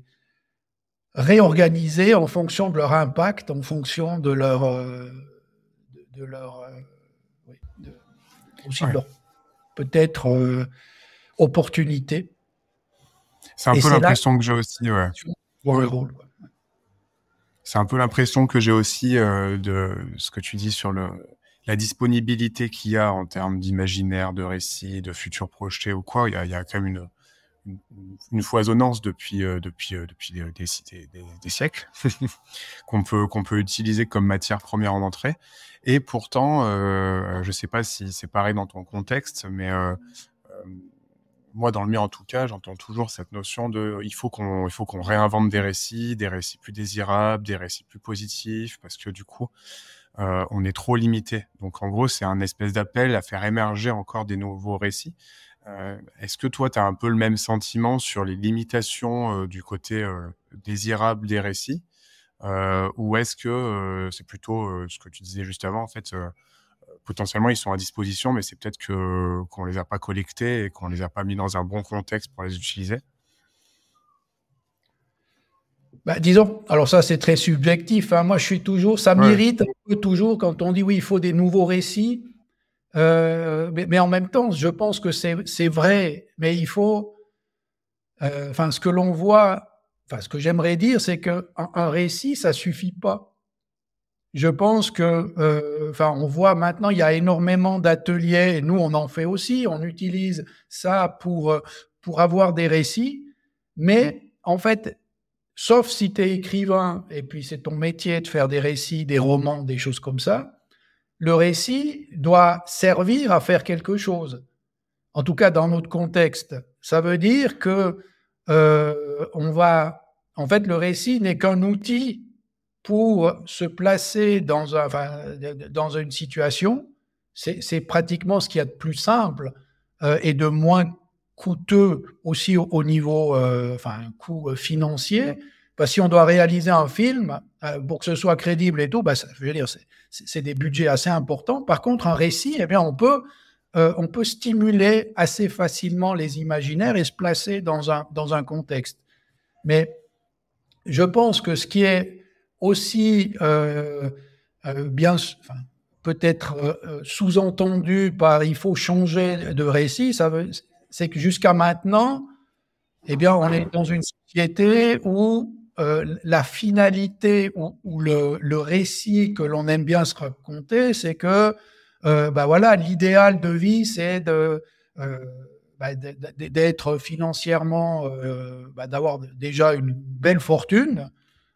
réorganiser en fonction de leur impact, en fonction de leur, euh, de, de leur, euh, oui, de, aussi ouais. de leur peut-être euh, opportunité. C'est un et peu c'est l'impression là... que j'ai aussi, ouais. Pour le rôle, ouais. C'est un peu l'impression que j'ai aussi euh, de ce que tu dis sur le, la disponibilité qu'il y a en termes d'imaginaire, de récits, de futurs projetés ou quoi. Il y a, il y a quand même une, une, une foisonnance depuis, euh, depuis, euh, depuis des, des, des, des siècles qu'on peut, qu'on peut utiliser comme matière première en entrée. Et pourtant, euh, je ne sais pas si c'est pareil dans ton contexte, mais euh, euh, moi, dans le mien en tout cas, j'entends toujours cette notion de il faut qu'on, il faut qu'on réinvente des récits, des récits plus désirables, des récits plus positifs, parce que du coup, euh, on est trop limité. Donc en gros, c'est un espèce d'appel à faire émerger encore des nouveaux récits. Euh, est-ce que toi, tu as un peu le même sentiment sur les limitations euh, du côté euh, désirable des récits, euh, ou est-ce que euh, c'est plutôt euh, ce que tu disais juste avant, en fait, euh, potentiellement ils sont à disposition, mais c'est peut-être que qu'on les a pas collectés et qu'on les a pas mis dans un bon contexte pour les utiliser? Bah, disons, alors ça c'est très subjectif, hein. Moi je suis toujours, ça Ouais. m'irrite un peu toujours quand on dit oui, il faut des nouveaux récits. Euh, mais, mais en même temps, je pense que c'est c'est vrai, mais il faut, euh, enfin ce que l'on voit, enfin ce que j'aimerais dire, c'est que un, un récit ça suffit pas. Je pense que, euh, enfin, on voit maintenant, il y a énormément d'ateliers, et nous on en fait aussi, on utilise ça pour euh, pour avoir des récits, mais en fait, sauf si tu es écrivain et puis c'est ton métier de faire des récits, des romans, des choses comme ça, le récit doit servir à faire quelque chose. En tout cas, dans notre contexte, ça veut dire que euh, on va, en fait, le récit n'est qu'un outil pour se placer dans, un, enfin, dans une situation. C'est, c'est pratiquement ce qu'il y a de plus simple euh, et de moins coûteux aussi au, au niveau, euh, enfin, coût financier. Parce que si on doit réaliser un film, euh, pour que ce soit crédible et tout, bah, ça, je veux dire, c'est, c'est des budgets assez importants. Par contre, un récit, eh bien, on peut euh, on peut stimuler assez facilement les imaginaires et se placer dans un, dans un contexte. Mais je pense que ce qui est aussi euh, euh, bien, enfin, peut-être euh, sous-entendu par il faut changer de récit, ça veut, c'est que jusqu'à maintenant, eh bien, on est dans une société où euh, la finalité ou, ou le, le récit que l'on aime bien se raconter, c'est que euh, bah voilà, l'idéal de vie, c'est de, euh, bah, d'être financièrement, euh, bah, d'avoir déjà une belle fortune,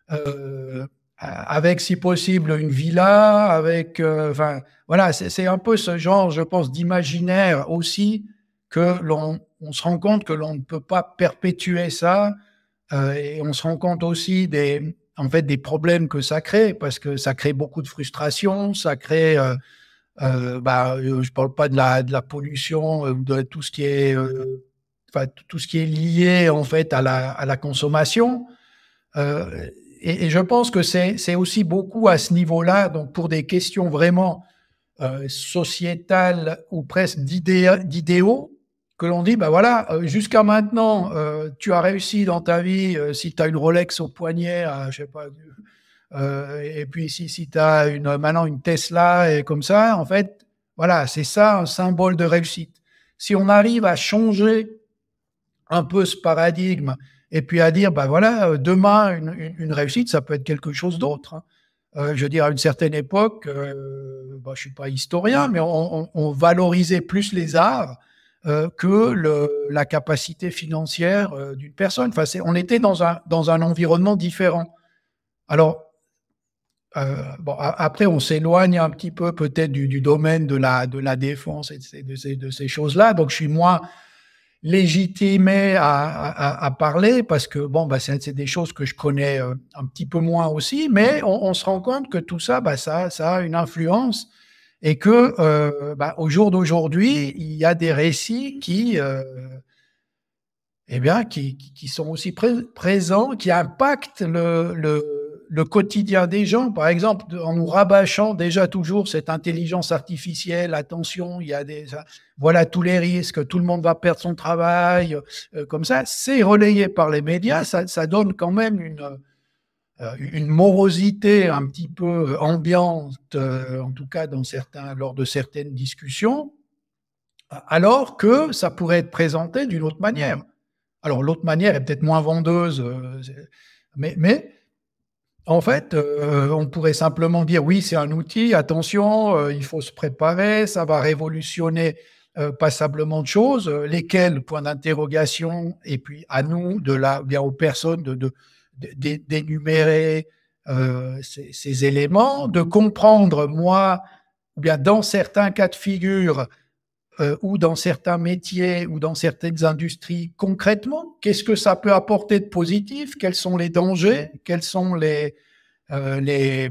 euh, avec si possible une villa, avec, euh, enfin, voilà, c'est, c'est un peu ce genre, je pense, d'imaginaire aussi que l'on on se rend compte que l'on ne peut pas perpétuer ça, euh, et on se rend compte aussi des, en fait, des problèmes que ça crée, parce que ça crée beaucoup de frustration, ça crée, euh, euh, bah, euh, je parle pas de la, de la pollution, euh, de tout ce qui est, euh, enfin, tout ce qui est lié en fait à la, à la consommation. Euh, et, et je pense que c'est, c'est aussi beaucoup à ce niveau-là, donc pour des questions vraiment euh, sociétales ou presque d'idé- d'idéaux, que l'on dit, bah voilà, euh, jusqu'à maintenant, euh, tu as réussi dans ta vie, euh, si tu as une Rolex au poignet, à, je sais pas, euh, et puis si, si tu as une, maintenant une Tesla et comme ça, en fait, voilà, c'est ça un symbole de réussite. Si on arrive à changer un peu ce paradigme et puis à dire, bah voilà, euh, demain, une, une, une réussite, ça peut être quelque chose d'autre, hein. Euh, je veux dire, à une certaine époque, euh, bah, je suis pas historien, mais on, on, on valorisait plus les arts euh, que le, la capacité financière euh, d'une personne. Enfin, c'est, on était dans un, dans un environnement différent. Alors, euh, bon, a- après, on s'éloigne un petit peu peut-être du, du domaine de la, de la défense et de ces, de ces, de ces choses-là. Donc, je suis moins légitimé à, à, à parler parce que bon, bah, c'est, c'est des choses que je connais euh, un petit peu moins aussi, mais on, on se rend compte que tout ça, bah, ça, ça a une influence et que euh, bah, au jour d'aujourd'hui, il y a des récits qui, euh, eh bien, qui, qui, qui sont aussi pré- présents, qui impactent le, le, le quotidien des gens. Par exemple, de- en nous rabâchant déjà toujours cette intelligence artificielle, attention, il y a des, voilà tous les risques, tout le monde va perdre son travail, euh, comme ça, c'est relayé par les médias, ça, ça donne quand même une, euh, une morosité un petit peu ambiante, euh, en tout cas dans certains, lors de certaines discussions, alors que ça pourrait être présenté d'une autre manière. Alors, l'autre manière est peut-être moins vendeuse, euh, mais, mais en fait, euh, on pourrait simplement dire oui, c'est un outil, attention, euh, il faut se préparer, ça va révolutionner euh, passablement de choses, euh, lesquelles, point d'interrogation, et puis à nous, de la, bien aux personnes, de, de, de- d'énumérer euh, ces, ces éléments, de comprendre, moi, ou bien dans certains cas de figure, euh, ou dans certains métiers, ou dans certaines industries, concrètement, qu'est-ce que ça peut apporter de positif, quels sont les dangers, quels sont les, euh, les,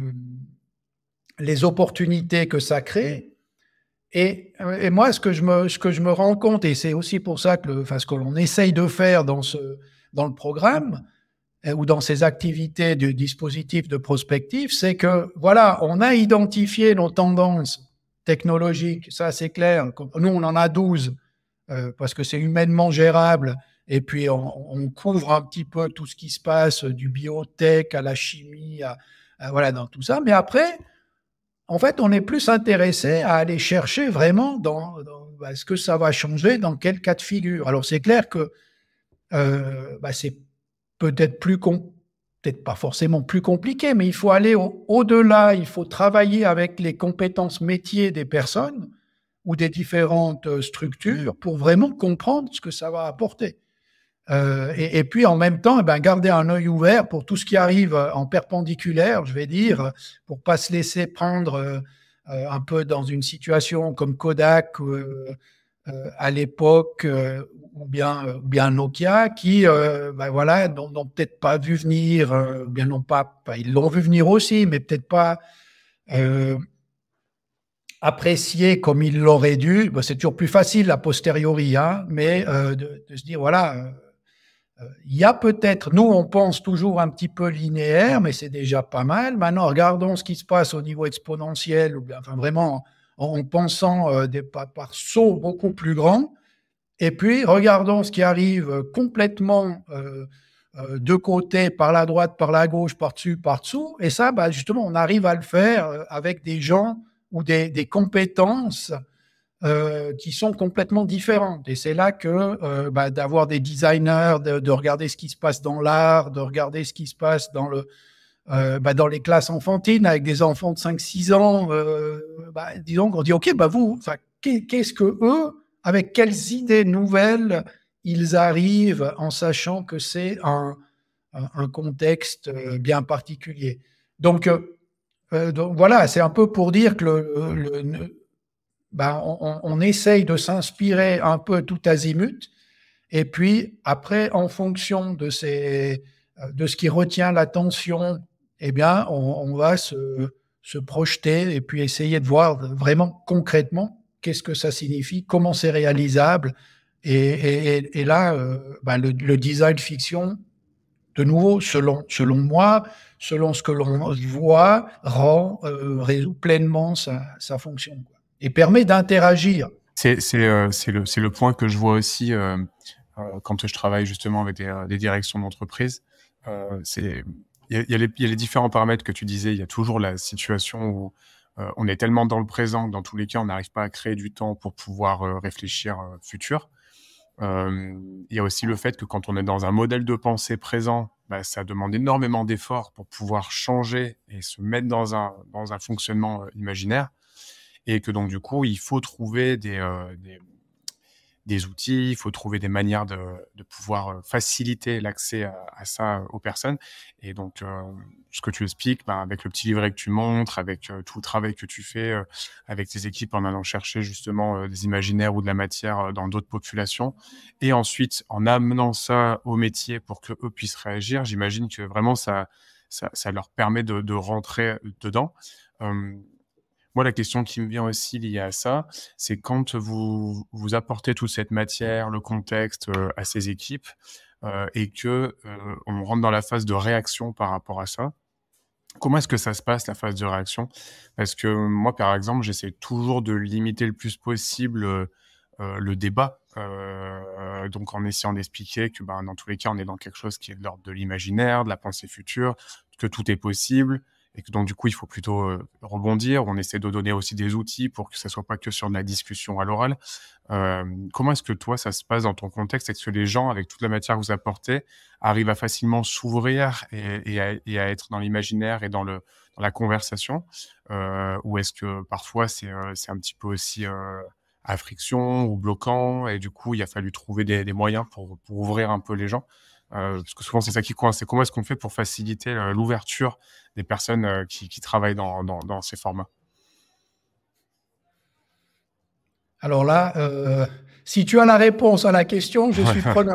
les opportunités que ça crée. Et, et moi, ce que, je me, ce que je me rends compte, et c'est aussi pour ça que le, enfin, ce que l'on essaye de faire dans, ce, dans le programme, euh, ou dans ces activités du dispositif de prospective, c'est que, voilà, on a identifié nos tendances technologiques, ça c'est clair. Nous, on en a douze, euh, parce que c'est humainement gérable, et puis on, on couvre un petit peu tout ce qui se passe, du biotech à la chimie, à, à, voilà, dans tout ça. Mais après, en fait, on est plus intéressé à aller chercher vraiment dans, dans bah, ce que ça va changer, dans quel cas de figure. Alors, c'est clair que euh, bah, c'est peut-être plus com- peut-être pas forcément plus compliqué, mais il faut aller au- au-delà, il faut travailler avec les compétences métiers des personnes ou des différentes euh, structures pour vraiment comprendre ce que ça va apporter. Euh, et, et puis en même temps, eh ben, garder un œil ouvert pour tout ce qui arrive en perpendiculaire, je vais dire, pour pas se laisser prendre euh, euh, un peu dans une situation comme Kodak euh, euh, à l'époque, euh, ou bien, euh, ou bien Nokia, qui, euh, ben voilà, n'ont n'ont peut-être pas vu venir, euh, ou bien n'ont pas, enfin, ils l'ont vu venir aussi, mais peut-être pas euh, apprécié comme ils l'auraient dû. Ben, c'est toujours plus facile a posteriori, hein, mais euh, de, de se dire, voilà. Euh, il y a peut-être, nous on pense toujours un petit peu linéaire, mais c'est déjà pas mal. Maintenant, regardons ce qui se passe au niveau exponentiel, ou bien, enfin vraiment en, en pensant euh, des, par, par sauts beaucoup plus grands. Et puis, regardons ce qui arrive complètement euh, euh, de côté, par la droite, par la gauche, par-dessus, par-dessous. Et ça, bah, justement, on arrive à le faire euh, avec des gens ou des, des compétences euh, qui sont complètement différentes. Et c'est là que euh, bah, d'avoir des designers, de, de regarder ce qui se passe dans l'art, de regarder ce qui se passe dans le euh, bah, dans les classes enfantines avec des enfants de cinq six ans, euh, bah, disons qu'on dit ok, bah vous, qu'est-ce que eux, avec quelles idées nouvelles ils arrivent en sachant que c'est un, un contexte euh, bien particulier. Donc, euh, donc voilà, c'est un peu pour dire que le, le, ben, on, on essaye de s'inspirer un peu tout azimut, et puis après, en fonction de, ces, de ce qui retient l'attention, eh bien, on, on va se, se projeter et puis essayer de voir vraiment concrètement qu'est-ce que ça signifie, comment c'est réalisable. Et, et, et là, euh, ben, le, le design fiction, de nouveau, selon, selon moi, selon ce que l'on voit, rend, euh, résout pleinement sa, sa fonction, quoi, et permet d'interagir. C'est c'est euh, c'est le c'est le point que je vois aussi euh, euh, quand je travaille justement avec des, euh, des directions d'entreprise. Euh, c'est il y a, il y a les il y a les différents paramètres que tu disais. Il y a toujours la situation où euh, on est tellement dans le présent que dans tous les cas on n'arrive pas à créer du temps pour pouvoir euh, réfléchir euh, futur. Euh, il y a aussi le fait que quand on est dans un modèle de pensée présent, bah, ça demande énormément d'efforts pour pouvoir changer et se mettre dans un dans un fonctionnement euh, imaginaire. Et que donc du coup, il faut trouver des, heu, des des outils, il faut trouver des manières de de pouvoir, heu, faciliter l'accès à à ça aux personnes. Et donc, heu, ce que tu expliques, ben, avec le petit livret que tu montres, avec, heu, tout le travail que tu fais, heu, avec tes équipes en allant chercher justement, heu, des imaginaires ou de la matière, heu, dans d'autres populations, et ensuite en amenant ça au métier pour qu'eux puissent réagir, j'imagine que vraiment ça ça ça leur permet de de rentrer dedans. Hem Moi, la question qui me vient aussi liée à ça, c'est quand vous vous apportez toute cette matière, le contexte, heu, à ces équipes, heu et que, heu, on rentre dans la phase de réaction par rapport à ça. Comment est-ce que ça se passe, la phase de réaction? Parce que moi, par exemple, j'essaie toujours de limiter le plus possible, heu heu, le débat, heu, donc en essayant d'expliquer que, ben, dans tous les cas, on est dans quelque chose qui est de l'ordre de l'imaginaire, de la pensée future, que tout est possible, et que donc du coup, il faut plutôt, heu, rebondir. On essaie de donner aussi des outils pour que ça soit pas que sur de la discussion à l'oral. Hem, comment est-ce que toi, ça se passe dans ton contexte? Est-ce que les gens, avec toute la matière que vous apportez, arrivent à facilement s'ouvrir et et à et à être dans l'imaginaire et dans le dans la conversation? Heu, ou est-ce que parfois c'est, heu, c'est un petit peu aussi, heu à friction ou bloquants. Et du coup, il a fallu trouver des, des moyens pour, pour ouvrir un peu les gens. Euh, parce que souvent, c'est ça qui coince. C'est comment est-ce qu'on fait pour faciliter euh, l'ouverture des personnes euh, qui, qui travaillent dans, dans, dans ces formats. Alors là, euh, si tu as la réponse à la question, je suis preneur.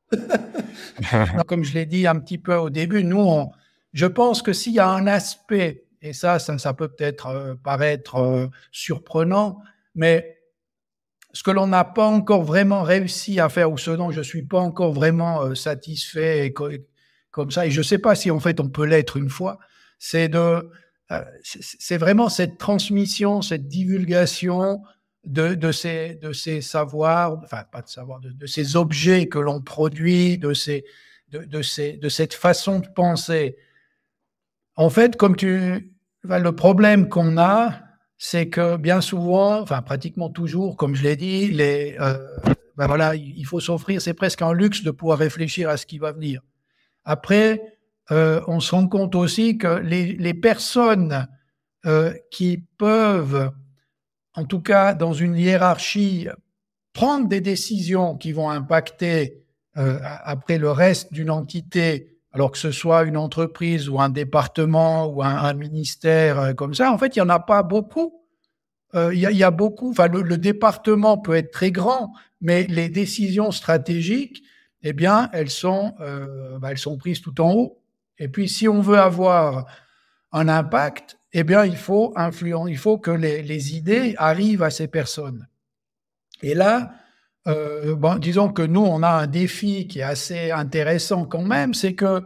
Non, comme je l'ai dit un petit peu au début, nous, on, je pense que s'il y a un aspect, et ça, ça, ça peut peut-être euh, paraître euh, surprenant, mais ce que l'on n'a pas encore vraiment réussi à faire, ou ce dont je suis pas encore vraiment euh, satisfait, et co- comme ça, et je sais pas si en fait on peut l'être une fois, c'est de, euh, c'est c'est vraiment cette transmission, cette divulgation de, de ces, de ces savoirs, enfin pas de savoir, de, de ces objets que l'on produit, de ces, de, de ces, de cette façon de penser. En fait, comme tu, enfin, le problème qu'on a, c'est que bien souvent, enfin pratiquement toujours, comme je l'ai dit, les, euh, ben voilà, il faut s'offrir, c'est presque un luxe de pouvoir réfléchir à ce qui va venir. Après, euh, on se rend compte aussi que les, les personnes euh, qui peuvent, en tout cas dans une hiérarchie, prendre des décisions qui vont impacter euh, après le reste d'une entité, alors que ce soit une entreprise ou un département ou un, un ministère euh, comme ça, en fait, il n'y en a pas beaucoup. Euh, il, y a, il y a beaucoup, enfin, le, le département peut être très grand, mais les décisions stratégiques, eh bien, elles sont, euh, bah, elles sont prises tout en haut. Et puis, si on veut avoir un impact, eh bien, il faut influencer, il faut que les, les idées arrivent à ces personnes. Et là, euh, bon, disons que nous, on a un défi qui est assez intéressant quand même, c'est que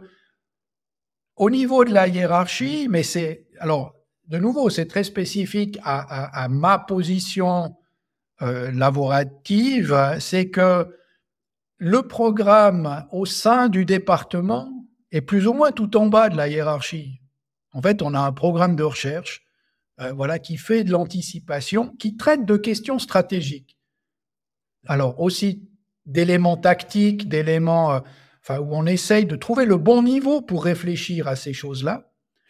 au niveau de la hiérarchie, mais c'est alors de nouveau, c'est très spécifique à, à, à ma position euh, laborative, c'est que le programme au sein du département est plus ou moins tout en bas de la hiérarchie. En fait, on a un programme de recherche, euh, voilà, qui fait de l'anticipation, qui traite de questions stratégiques. Alors aussi d'éléments tactiques, d'éléments, euh, enfin, où on essaye de trouver le bon niveau pour réfléchir à ces choses-là.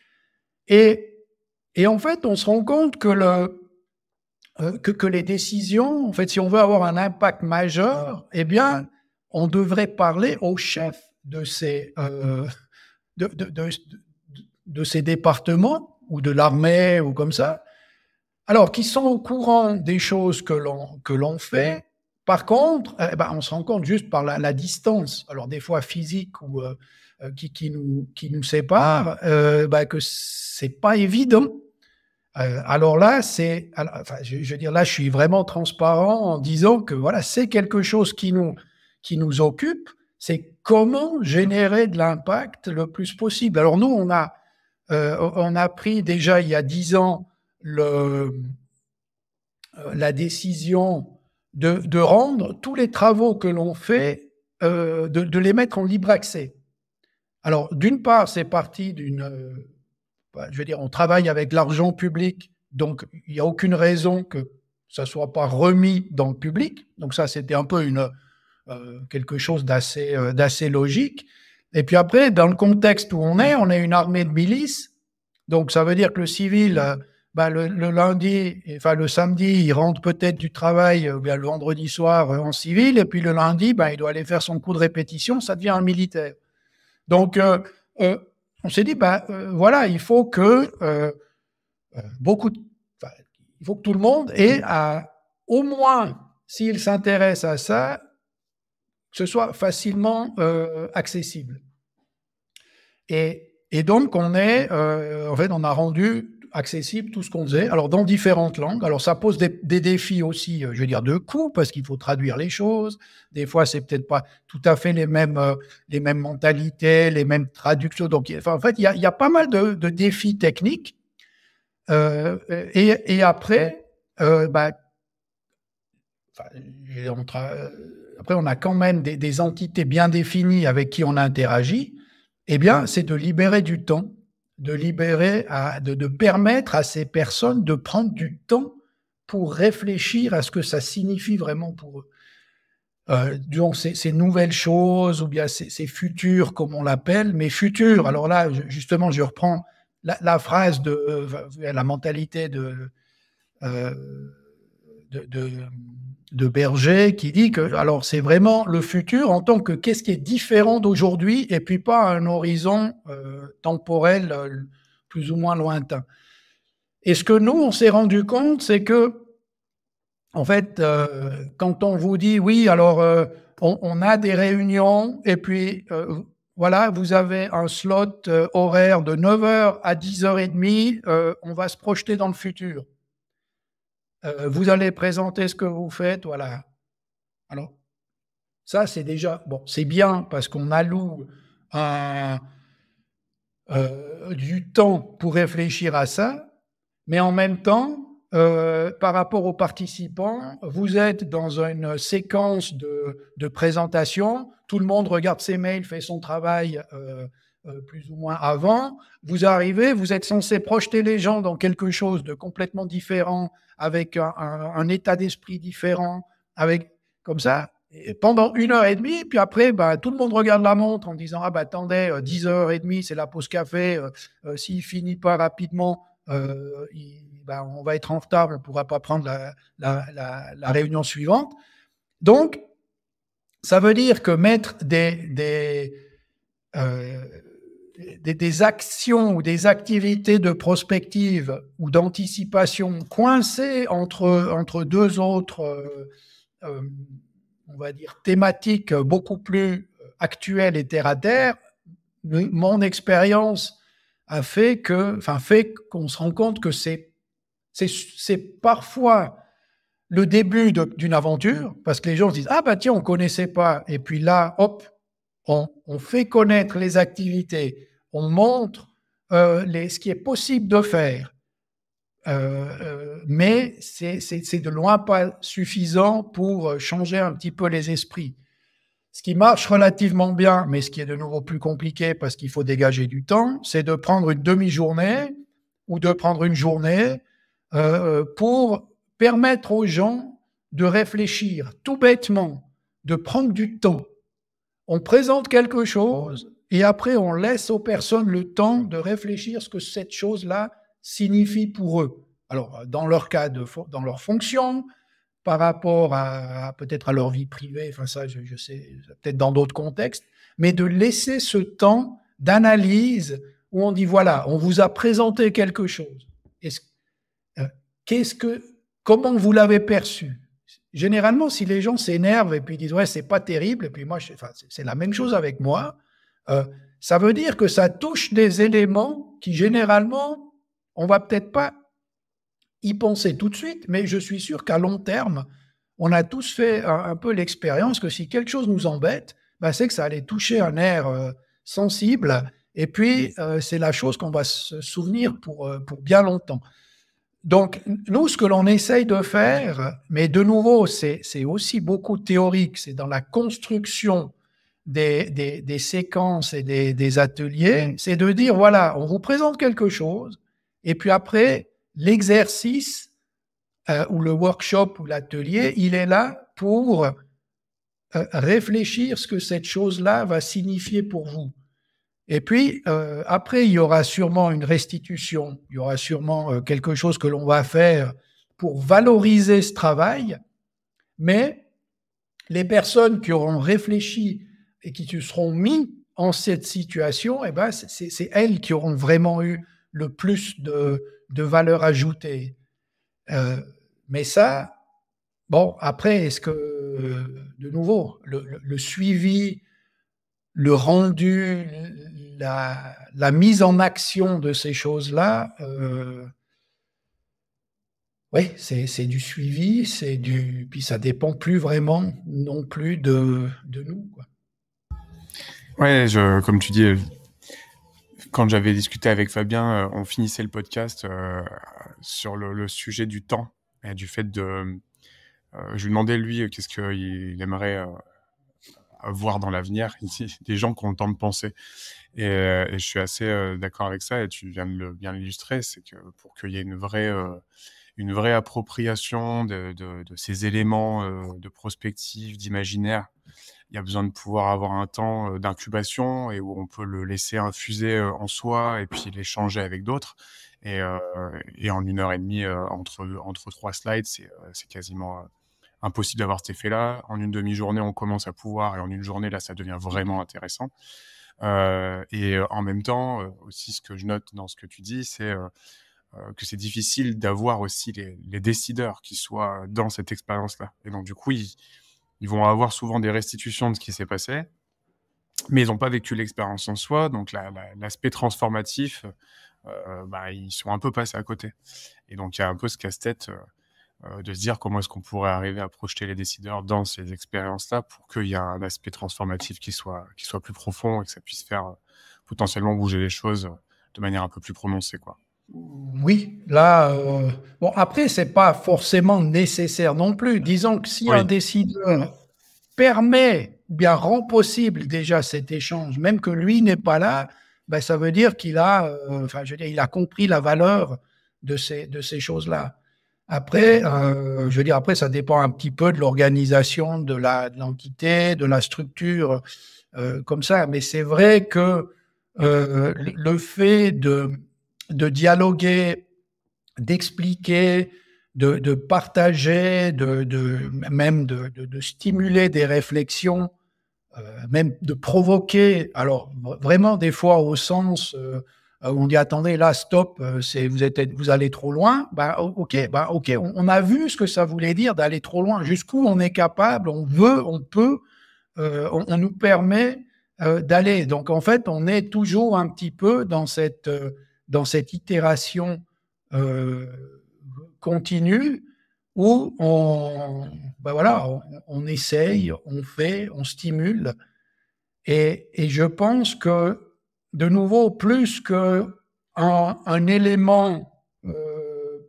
Et, et en fait, on se rend compte que, le, euh, que, que les décisions, en fait, si on veut avoir un impact majeur, eh bien, on devrait parler au chef de ces, euh, de, de, de, de, de ces départements ou de l'armée ou comme ça, alors qui sont au courant des choses que l'on, que l'on fait. Par contre, eh ben, on se rend compte juste par la, la distance, alors des fois physique ou euh, qui, qui, nous, qui nous sépare, euh, ben, que c'est pas évident. Euh, alors là, c'est, alors, enfin, je, je veux dire, là, je suis vraiment transparent en disant que voilà, c'est quelque chose qui nous, qui nous occupe. C'est comment générer de l'impact le plus possible. Alors nous, on a, euh, on a pris déjà il y a dix ans le, euh, la décision de, de rendre tous les travaux que l'on fait, euh, de, de les mettre en libre accès. Alors, d'une part, c'est parti d'une... Euh, je veux dire, on travaille avec l'argent public, donc il n'y a aucune raison que ça ne soit pas remis dans le public. Donc ça, c'était un peu une, euh, quelque chose d'assez, euh, d'assez logique. Et puis après, dans le contexte où on est, on est une armée de milices. Donc ça veut dire que le civil, euh, bah, le, le lundi, enfin le samedi, il rentre peut-être du travail, euh, bien le vendredi soir euh, en civil, et puis le lundi, bah, il doit aller faire son coup de répétition, ça devient un militaire. Donc euh, euh, on s'est dit, bah, euh, voilà, il faut que euh, beaucoup, de, enfin, il faut que tout le monde ait, à, au moins, s'il s'intéresse à ça, que ce soit facilement euh, accessible. Et, et donc, on est, euh, en fait, on a rendu accessible tout ce qu'on faisait, alors dans différentes langues. Alors, ça pose des, des défis aussi, je veux dire, de coût, parce qu'il faut traduire les choses. Des fois, c'est peut-être pas tout à fait les mêmes, euh, les mêmes mentalités, les mêmes traductions. Donc, enfin, en fait, il y a, il y a pas mal de, de défis techniques. Euh, et, et après, euh, bah, enfin, on tra- après, on a quand même des, des entités bien définies avec qui on interagit. Eh bien, c'est de libérer du temps, de libérer, à, de, de permettre à ces personnes de prendre du temps pour réfléchir à ce que ça signifie vraiment pour eux. Euh, disons, ces, ces nouvelles choses, ou bien ces, ces futurs, comme on l'appelle, mais futurs. Alors là, justement, je reprends la, la phrase de euh, la mentalité de, euh, de, de, de Berger qui dit que alors c'est vraiment le futur en tant que qu'est-ce qui est différent d'aujourd'hui et puis pas un horizon euh, temporel euh, plus ou moins lointain. Et ce que nous, on s'est rendu compte, c'est que en fait, euh, quand on vous dit oui, alors euh, on, on a des réunions et puis euh, voilà, vous avez un slot euh, horaire de neuf heures à dix heures trente, euh, on va se projeter dans le futur. Euh, vous allez présenter ce que vous faites, voilà. Alors, ça, c'est déjà, bon, c'est bien parce qu'on alloue un, euh, du temps pour réfléchir à ça, mais en même temps, euh, par rapport aux participants, vous êtes dans une séquence de, de présentation, tout le monde regarde ses mails, fait son travail euh, euh, plus ou moins avant, vous arrivez, vous êtes censé projeter les gens dans quelque chose de complètement différent, avec un, un, un état d'esprit différent, avec comme ça, et pendant une heure et demie, puis après, bah, tout le monde regarde la montre en disant « Ah bah attendez, euh, dix heures trente, c'est la pause café, euh, euh, s'il finit pas rapidement, euh, il, bah, on va être en retard, on ne pourra pas prendre la, la, la, la réunion suivante. » Donc, ça veut dire que mettre des, des, euh, des, des actions ou des activités de prospective ou d'anticipation coincées entre, entre deux autres euh, euh, on va dire, thématiques beaucoup plus actuelles et terre à terre, mon expérience a fait que, enfin, fait qu'on se rend compte que c'est, c'est, c'est parfois le début de, d'une aventure, parce que les gens se disent, ah bah tiens, on connaissait pas, et puis là, hop, on, on fait connaître les activités, on montre euh, les, ce qui est possible de faire. Euh, euh, mais c'est, c'est, c'est de loin pas suffisant pour changer un petit peu les esprits. Ce qui marche relativement bien, mais ce qui est de nouveau plus compliqué parce qu'il faut dégager du temps, c'est de prendre une demi-journée ou de prendre une journée euh, pour permettre aux gens de réfléchir tout bêtement, de prendre du temps. On présente quelque chose et après on laisse aux personnes le temps de réfléchir ce que cette chose-là signifie pour eux. Alors, dans leur cas, de, dans leur fonction, par rapport à, à peut-être à leur vie privée, enfin ça, je, je sais, peut-être dans d'autres contextes, mais de laisser ce temps d'analyse où on dit, voilà, on vous a présenté quelque chose. Est-ce, euh, qu'est-ce que, comment vous l'avez perçu? Généralement, si les gens s'énervent et puis disent, ouais, c'est pas terrible, et puis moi, je, enfin, c'est, c'est la même chose avec moi, euh, ça veut dire que ça touche des éléments qui, généralement, on va peut-être pas y penser tout de suite, mais je suis sûr qu'à long terme, on a tous fait un, un peu l'expérience que si quelque chose nous embête, ben c'est que ça allait toucher un nerf euh, sensible, et puis euh, c'est la chose qu'on va se souvenir pour, euh, pour bien longtemps. Donc, nous, ce que l'on essaye de faire, mais de nouveau, c'est, c'est aussi beaucoup théorique, c'est dans la construction des, des, des séquences et des, des ateliers, c'est de dire, voilà, on vous présente quelque chose, et puis après, l'exercice euh, ou le workshop ou l'atelier, il est là pour euh, réfléchir ce que cette chose-là va signifier pour vous. Et puis, euh, après, il y aura sûrement une restitution, il y aura sûrement euh, quelque chose que l'on va faire pour valoriser ce travail, mais les personnes qui auront réfléchi et qui se seront mis en cette situation, eh ben, c'est, c'est elles qui auront vraiment eu le plus de, de valeur ajoutée. Euh, mais ça, bon, après, est-ce que, de nouveau, le, le, le suivi, le rendu, la, la mise en action de ces choses-là, euh, oui, c'est, c'est du suivi, c'est du, puis ça dépend plus vraiment non plus de, de nous, quoi. Ouais, je, comme tu dis, quand j'avais discuté avec Fabien, on finissait le podcast euh, sur le, le sujet du temps et du fait de... Euh, je lui demandais, lui, qu'est-ce qu'il aimerait euh, voir dans l'avenir, des gens qui ont le temps de penser. Et, euh, et je suis assez euh, d'accord avec ça, et tu viens de le, bien l'illustrer, c'est que pour qu'il y ait une vraie, euh, une vraie appropriation de, de, de ces éléments euh, de prospective, d'imaginaire, il y a besoin de pouvoir avoir un temps d'incubation et où on peut le laisser infuser en soi et puis l'échanger avec d'autres. Et, euh, et en une heure et demie, euh, entre, entre trois slides, c'est, euh, c'est quasiment euh, impossible d'avoir cet effet-là. En une demi-journée, on commence à pouvoir, et en une journée, là, ça devient vraiment intéressant. Euh, et euh, en même temps, euh, aussi, ce que je note dans ce que tu dis, c'est euh, euh, que c'est difficile d'avoir aussi les, les décideurs qui soient dans cette expérience-là. Et donc, du coup, ils, ils vont avoir souvent des restitutions de ce qui s'est passé, mais ils n'ont pas vécu l'expérience en soi. Donc, la, la, l'aspect transformatif, euh, bah, ils sont un peu passés à côté. Et donc, il y a un peu ce casse-tête euh, euh, de se dire comment est-ce qu'on pourrait arriver à projeter les décideurs dans ces expériences-là pour qu'il y ait un aspect transformatif qui soit, qui soit plus profond et que ça puisse faire euh, potentiellement bouger les choses euh, de manière un peu plus prononcée, quoi. Oui, là, euh, bon, après, c'est pas forcément nécessaire non plus. Disons que si un Oui, décideur permet, bien rend possible déjà cet échange, même que lui n'est pas là, ben, ça veut dire qu'il a, euh, enfin, je veux dire, il a compris la valeur de ces, de ces choses-là. Après, euh, je veux dire, après, ça dépend un petit peu de l'organisation de la, de l'entité, de la structure, euh, comme ça. Mais c'est vrai que euh, le fait de, de dialoguer, d'expliquer, de, de partager, de, de, même de, de, de stimuler des réflexions, euh, même de provoquer, alors vraiment des fois au sens euh, où on dit attendez là stop, euh, c'est vous êtes vous allez trop loin, bah ok, bah ok, on, on a vu ce que ça voulait dire d'aller trop loin, jusqu'où on est capable, on veut, on peut, euh, on, on nous permet euh, d'aller. Donc en fait, on est toujours un petit peu dans cette euh, dans cette itération euh, continue où on, ben voilà, on, on essaye, on fait, on stimule. Et, et je pense que, de nouveau, plus qu'un un élément euh,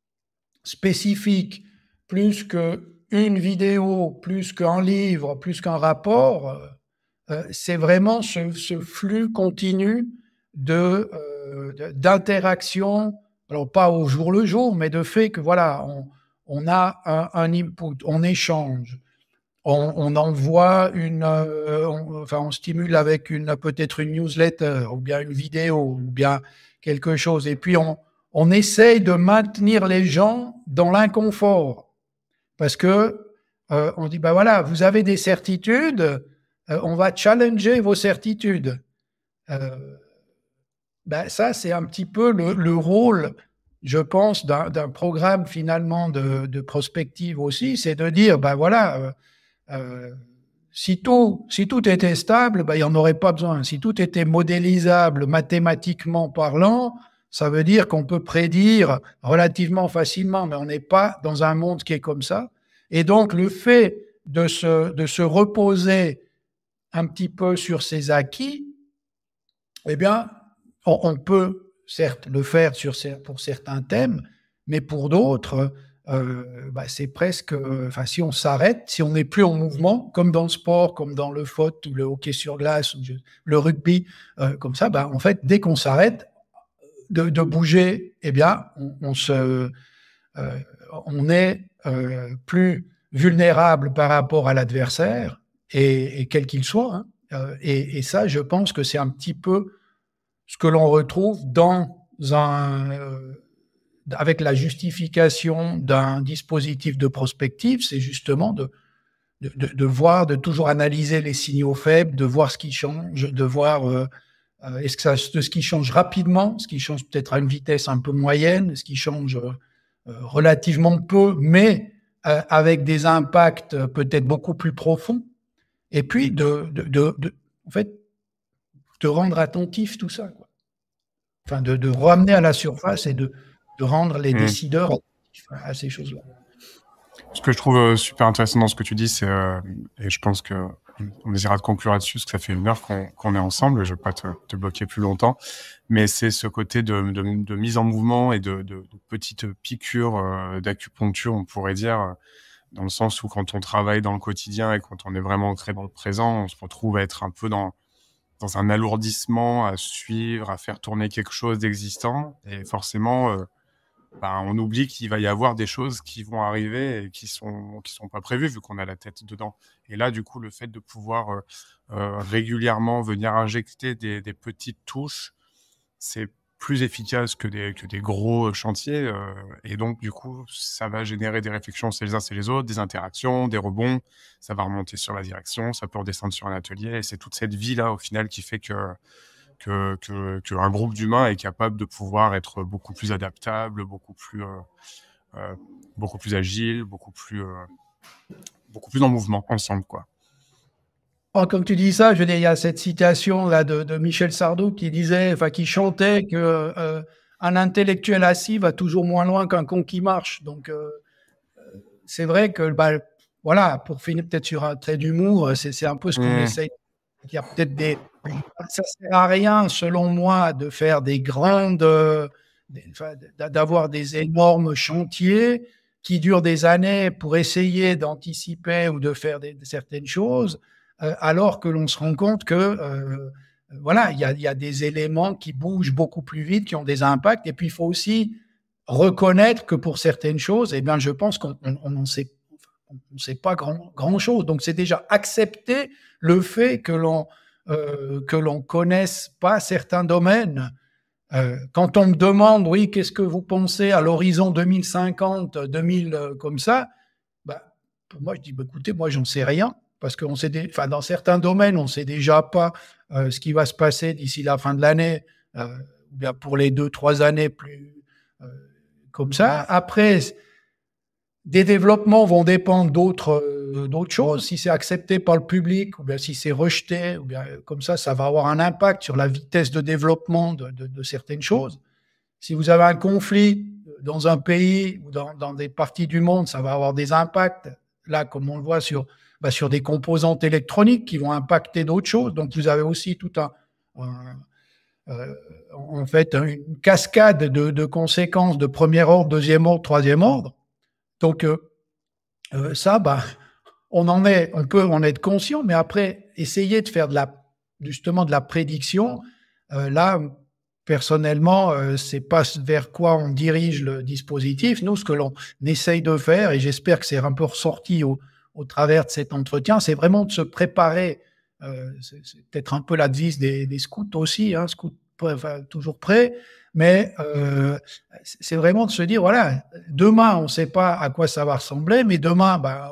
spécifique, plus qu'une vidéo, plus qu'un livre, plus qu'un rapport, euh, c'est vraiment ce, ce, flux continu de, euh, d'interaction, alors pas au jour le jour, mais de fait que voilà, on, on a un, un input, on échange, on, on envoie une, euh, on, enfin, on stimule avec une peut-être une newsletter ou bien une vidéo ou bien quelque chose, et puis on, on essaye de maintenir les gens dans l'inconfort parce que euh, on dit ben voilà, vous avez des certitudes, euh, on va challenger vos certitudes. Euh, ben ça, c'est un petit peu le, le rôle, je pense, d'un, d'un programme finalement de, de prospective aussi, c'est de dire ben voilà. Euh, euh, si tout, si tout était stable, ben, il n'y en aurait pas besoin. Si tout était modélisable mathématiquement parlant, ça veut dire qu'on peut prédire relativement facilement, mais on n'est pas dans un monde qui est comme ça. Et donc, le fait de se, de se reposer un petit peu sur ses acquis, eh bien, on, on peut certes le faire sur, pour certains thèmes, mais pour d'autres, euh, bah, c'est presque, enfin, si on s'arrête, si on n'est plus en mouvement, comme dans le sport, comme dans le foot ou le hockey sur glace ou le rugby, euh, comme ça, bah, en fait, dès qu'on s'arrête de, de, bouger, eh bien, on, on se, euh, on est euh, plus vulnérable par rapport à l'adversaire et, et quel qu'il soit. Hein. Euh, et, et ça, je pense que c'est un petit peu ce que l'on retrouve dans un, euh, avec la justification d'un dispositif de prospective, c'est justement de, de, de, de voir, de toujours analyser les signaux faibles, de voir ce qui change, de voir euh, euh, est-ce que ça, de ce qui change rapidement, ce qui change peut-être à une vitesse un peu moyenne, ce qui change euh, relativement peu, mais euh, avec des impacts peut-être beaucoup plus profonds, et puis de, de, de, de en fait, de rendre attentif tout ça, quoi. Enfin, de, de ramener à la surface et de, de rendre les mmh. décideurs à ces choses-là. Ce que je trouve euh, super intéressant dans ce que tu dis, c'est, euh, et je pense que on essaiera de conclure là-dessus, parce que ça fait une heure qu'on, qu'on est ensemble, je ne vais pas te, te bloquer plus longtemps, mais c'est ce côté de, de, de mise en mouvement et de, de, de petites piqûres euh, d'acupuncture, on pourrait dire, euh, dans le sens où quand on travaille dans le quotidien et quand on est vraiment ancré dans le présent, on se retrouve à être un peu dans, dans un alourdissement, à suivre, à faire tourner quelque chose d'existant, et forcément... Euh, ben, on oublie qu'il va y avoir des choses qui vont arriver et qui sont qui sont pas prévues vu qu'on a la tête dedans. Et là, du coup, le fait de pouvoir euh, euh, régulièrement venir injecter des, des petites touches, c'est plus efficace que des, que des gros chantiers. Euh, et donc, du coup, ça va générer des réflexions chez les uns et les autres, des interactions, des rebonds. Ça va remonter sur la direction, ça peut redescendre sur un atelier. Et c'est toute cette vie-là, au final, qui fait que que, que, qu'un groupe d'humains est capable de pouvoir être beaucoup plus adaptable, beaucoup plus, euh, euh, beaucoup plus agile, beaucoup plus, euh, beaucoup plus en mouvement ensemble, quoi. Oh, comme tu dis ça, je veux dire, il y a cette citation là de, de Michel Sardou qui disait, enfin qui chantait que euh, un intellectuel assis va toujours moins loin qu'un con qui marche. Donc euh, c'est vrai que bah, voilà, pour finir peut-être sur un trait d'humour, c'est, c'est un peu ce qu'on Mmh. essaye. Il y a peut-être des, ça sert à rien, selon moi, de faire des grandes, euh, des- enfin, d'avoir des énormes chantiers qui durent des années pour essayer d'anticiper ou de faire des, certaines choses, euh, alors que l'on se rend compte que euh, voilà, il y a, il y a des éléments qui bougent beaucoup plus vite, qui ont des impacts, et puis il faut aussi reconnaître que pour certaines choses, eh bien, je pense qu'on n'en sait, on ne sait pas grand, grand chose. Donc, c'est déjà accepter le fait que l'on euh, que l'on connaisse pas certains domaines. Euh, quand on me demande, oui, qu'est-ce que vous pensez à l'horizon deux mille cinquante, deux mille euh, comme ça, bah, pour moi, je dis, bah, écoutez, moi, j'en sais rien, parce qu'on sait, des, enfin, dans certains domaines, on sait déjà pas euh, ce qui va se passer d'ici la fin de l'année, euh, ou bien pour les deux, trois années plus euh, comme ça. Après, des développements vont dépendre d'autres euh, d'autres choses. Si c'est accepté par le public, ou bien si c'est rejeté, ou bien euh, comme ça, ça va avoir un impact sur la vitesse de développement de, de, de certaines choses. Si vous avez un conflit dans un pays ou dans, dans des parties du monde, ça va avoir des impacts, là, comme on le voit, sur, bah, sur des composantes électroniques qui vont impacter d'autres choses. Donc, vous avez aussi tout un, un euh, en fait, une cascade de, de conséquences de premier ordre, deuxième ordre, troisième ordre. Donc, euh, euh, ça, bah, on en est, on peut en être conscient, mais après, essayer de faire de la, justement de la prédiction, euh, là, personnellement, euh, c'est pas vers quoi on dirige le dispositif. Nous, ce que l'on essaye de faire, et j'espère que c'est un peu ressorti au, au travers de cet entretien, c'est vraiment de se préparer. Euh, c'est, c'est peut-être un peu la devise des, des scouts aussi, hein, scouts enfin, toujours prêts, mais euh, c'est vraiment de se dire, voilà, demain, on ne sait pas à quoi ça va ressembler, mais demain, bah,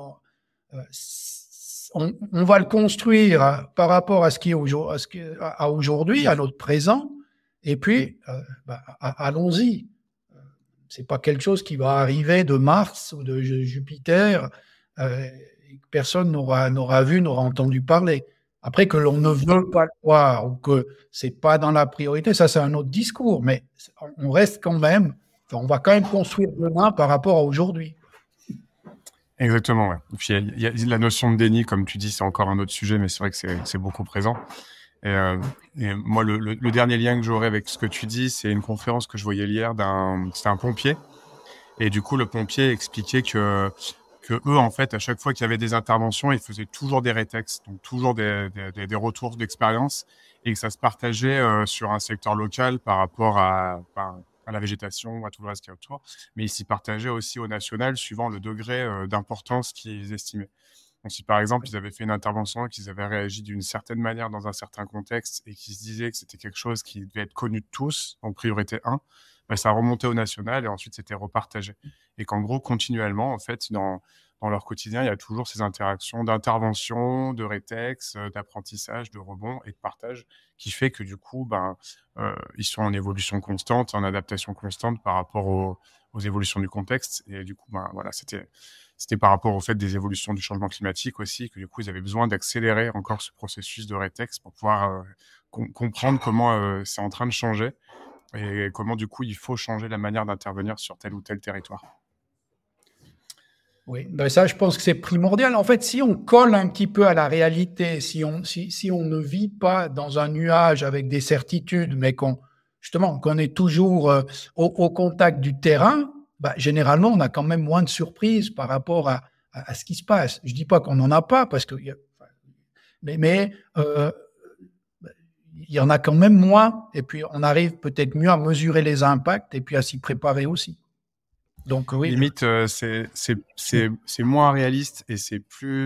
on, on va le construire par rapport à ce qui est aujourd'hui, à, ce qui est, à aujourd'hui, à notre présent, et puis euh, bah, allons-y. C'est pas quelque chose qui va arriver de Mars ou de Jupiter, euh, que personne n'aura n'aura vu, n'aura entendu parler. Après, que l'on ne veut pas le voir ou que c'est pas dans la priorité, ça c'est un autre discours, mais on reste quand même, enfin, on va quand même construire demain par rapport à aujourd'hui. Exactement, ouais. Et puis, il y, a, y a la notion de déni, comme tu dis, c'est encore un autre sujet, mais c'est vrai que c'est, c'est beaucoup présent. Et, euh, et moi, le, le, le dernier lien que j'aurais avec ce que tu dis, c'est une conférence que je voyais hier d'un, c'était un pompier. Et du coup, le pompier expliquait que, que eux, en fait, à chaque fois qu'il y avait des interventions, ils faisaient toujours des rétextes, donc toujours des, des, des retours d'expérience, et que ça se partageait euh, sur un secteur local par rapport à, par, à la végétation, à tout le reste qui est autour. Mais ils s'y partageaient aussi au national, suivant le degré euh, d'importance qu'ils estimaient. Donc, si par exemple, ils avaient fait une intervention, qu'ils avaient réagi d'une certaine manière dans un certain contexte et qu'ils se disaient que c'était quelque chose qui devait être connu de tous, en priorité un, bah, ça remontait au national et ensuite c'était repartagé. Et qu'en gros, continuellement, en fait, dans, dans leur quotidien, il y a toujours ces interactions d'intervention, de rétex, d'apprentissage, de rebond et de partage qui fait que du coup, ben, euh, ils sont en évolution constante, en adaptation constante par rapport aux, aux évolutions du contexte. Et du coup, ben, voilà, c'était, c'était par rapport au fait des évolutions du changement climatique aussi, que du coup, ils avaient besoin d'accélérer encore ce processus de rétex pour pouvoir euh, com- comprendre comment euh, c'est en train de changer et comment du coup il faut changer la manière d'intervenir sur tel ou tel territoire. Oui, ben ça, je pense que c'est primordial. En fait, si on colle un petit peu à la réalité, si on, si, si on ne vit pas dans un nuage avec des certitudes, mais qu'on, justement, qu'on est toujours euh, au, au contact du terrain, ben, généralement, on a quand même moins de surprises par rapport à, à, à ce qui se passe. Je dis pas qu'on n'en a pas, parce que, mais, mais euh, il y en a quand même moins, et puis on arrive peut-être mieux à mesurer les impacts et puis à s'y préparer aussi. Donc oui. Limite, euh, c'est, c'est, c'est, c'est moins réaliste et c'est plus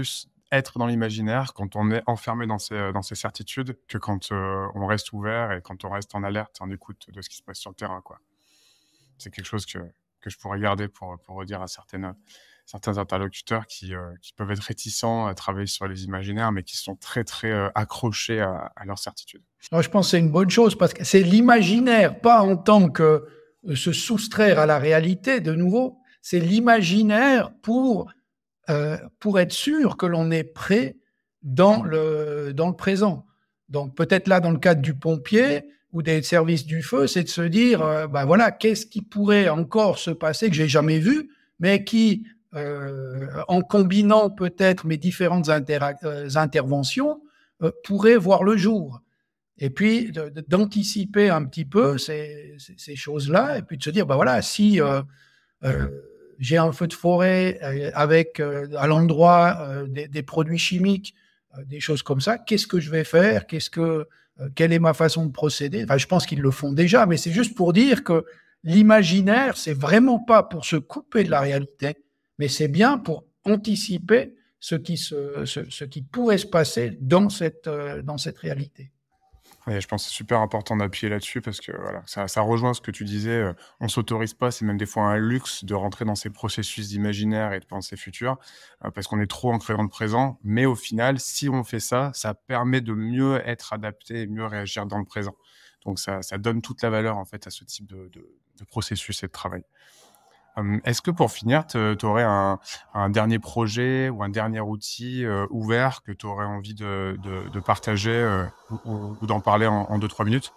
être dans l'imaginaire quand on est enfermé dans ses, dans ses certitudes que quand euh, on reste ouvert et quand on reste en alerte, en écoute de ce qui se passe sur le terrain, quoi. C'est quelque chose que, que je pourrais garder pour, pour redire à certaines, certains interlocuteurs qui, euh, qui peuvent être réticents à travailler sur les imaginaires, mais qui sont très, très euh, accrochés à, à leurs certitudes. Alors, je pense que c'est une bonne chose parce que c'est l'imaginaire, pas en tant que euh, se soustraire à la réalité, de nouveau, c'est l'imaginaire pour, euh, pour être sûr que l'on est prêt dans le, dans le présent. Donc, peut-être là, dans le cadre du pompier ou des services du feu, c'est de se dire, euh, ben voilà, qu'est-ce qui pourrait encore se passer que j'ai jamais vu, mais qui, euh, en combinant peut-être mes différentes intera- euh, interventions, euh, pourrait voir le jour. Et puis de, de, d'anticiper un petit peu ces, ces, ces choses-là, et puis de se dire, ben voilà, si euh, euh, j'ai un feu de forêt euh, avec euh, à l'endroit euh, des, des produits chimiques, euh, des choses comme ça, qu'est-ce que je vais faire? Qu'est-ce que, euh, quelle est ma façon de procéder? Enfin, je pense qu'ils le font déjà, mais c'est juste pour dire que l'imaginaire, c'est vraiment pas pour se couper de la réalité, mais c'est bien pour anticiper ce qui, se, ce, ce qui pourrait se passer dans cette, euh, dans cette réalité. Et je pense que c'est super important d'appuyer là-dessus parce que voilà, ça, ça rejoint ce que tu disais. euh, On s'autorise pas, c'est même des fois un luxe de rentrer dans ces processus imaginaires et de pensée future euh, parce qu'on est trop ancré dans le présent. Mais au final, si on fait ça, ça permet de mieux être adapté et mieux réagir dans le présent. Donc ça, ça donne toute la valeur en fait à ce type de, de, de processus et de travail. Hum, Est-ce que pour finir, tu aurais un, un dernier projet ou un dernier outil euh, ouvert que tu aurais envie de, de, de partager euh, ou, ou d'en parler en, en deux trois minutes?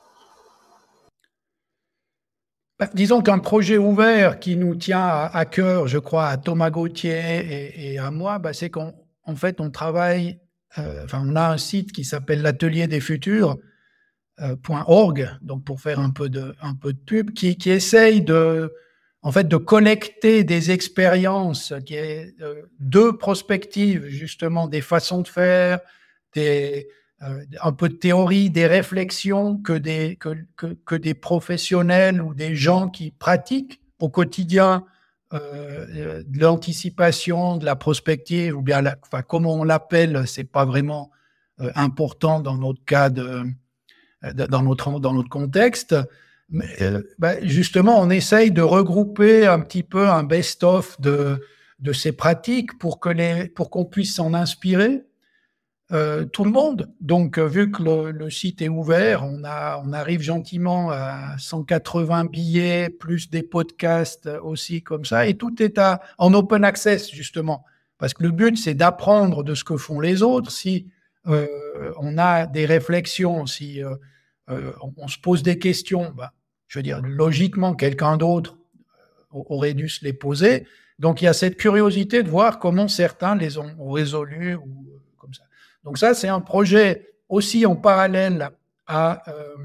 Ben, disons qu'un projet ouvert qui nous tient à, à cœur, je crois, à Thomas Gauthier et, et à moi, ben, c'est qu'en en fait, on travaille, euh, enfin, on a un site qui s'appelle l'Atelier des Futurs, euh, .org, donc pour faire un peu de, un peu de pub, qui, qui essaye de, en fait, de collecter des expériences, qui est euh, de prospectives, justement, des façons de faire, des, euh, un peu de théorie, des réflexions que des, que, que, que des professionnels ou des gens qui pratiquent au quotidien euh, de l'anticipation, de la prospective, ou bien, la, enfin, comment on l'appelle, c'est pas vraiment euh, important dans notre cas de, dans notre, dans notre contexte. Mais, euh, ben justement, on essaye de regrouper un petit peu un best-of de, de ces pratiques pour que les, pour qu'on puisse s'en inspirer, euh, tout le monde. Donc, euh, vu que le, le site est ouvert, on, a, on arrive gentiment à cent quatre-vingts billets, plus des podcasts aussi comme ça, et tout est à, en open access, justement. Parce que le but, c'est d'apprendre de ce que font les autres. Si euh, on a des réflexions, si euh, euh, on, on se pose des questions, bah, je veux dire, logiquement, quelqu'un d'autre aurait dû se les poser. Donc, il y a cette curiosité de voir comment certains les ont, ont résolus ou comme ça. Donc ça, c'est un projet aussi en parallèle à, euh,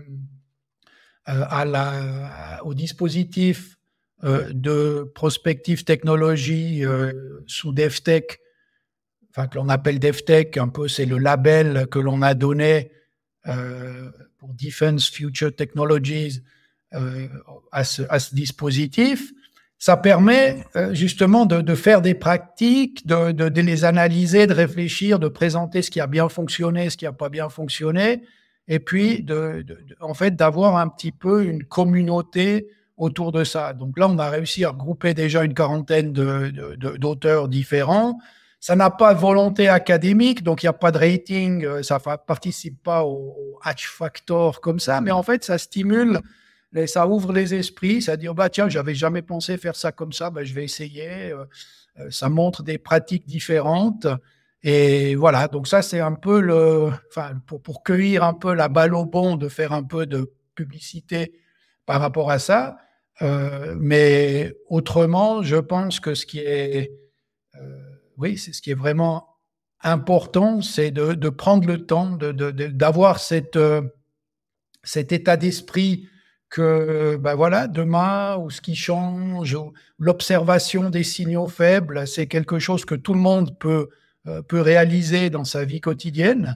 à la, au dispositif euh, de prospective technologie euh, sous DevTech, enfin que l'on appelle DevTech, un peu c'est le label que l'on a donné euh, pour Defense Future Technologies euh, à, ce, à ce dispositif. Ça permet euh, justement de, de faire des pratiques, de, de, de les analyser, de réfléchir, de présenter ce qui a bien fonctionné, ce qui n'a pas bien fonctionné, et puis de, de, de, en fait d'avoir un petit peu une communauté autour de ça. Donc là, on a réussi à regrouper déjà une quarantaine de, de, de, d'auteurs différents. Ça n'a pas de volonté académique, donc il n'y a pas de rating, ça ne participe pas au, au Hatch Factor comme ça, mais en fait, ça stimule. Et ça ouvre les esprits, ça dit, oh bah tiens, j'avais jamais pensé faire ça comme ça, bah, je vais essayer. Euh, ça montre des pratiques différentes. Et voilà, donc ça, c'est un peu le, enfin, pour, pour cueillir un peu la balle au bond, de faire un peu de publicité par rapport à ça. Euh, mais autrement, je pense que ce qui est, euh, oui, c'est ce qui est vraiment important, c'est de, de prendre le temps de, de, de, d'avoir cette, euh, cet état d'esprit que ben voilà, demain, ou ce qui change, ou l'observation des signaux faibles, c'est quelque chose que tout le monde peut, euh, peut réaliser dans sa vie quotidienne,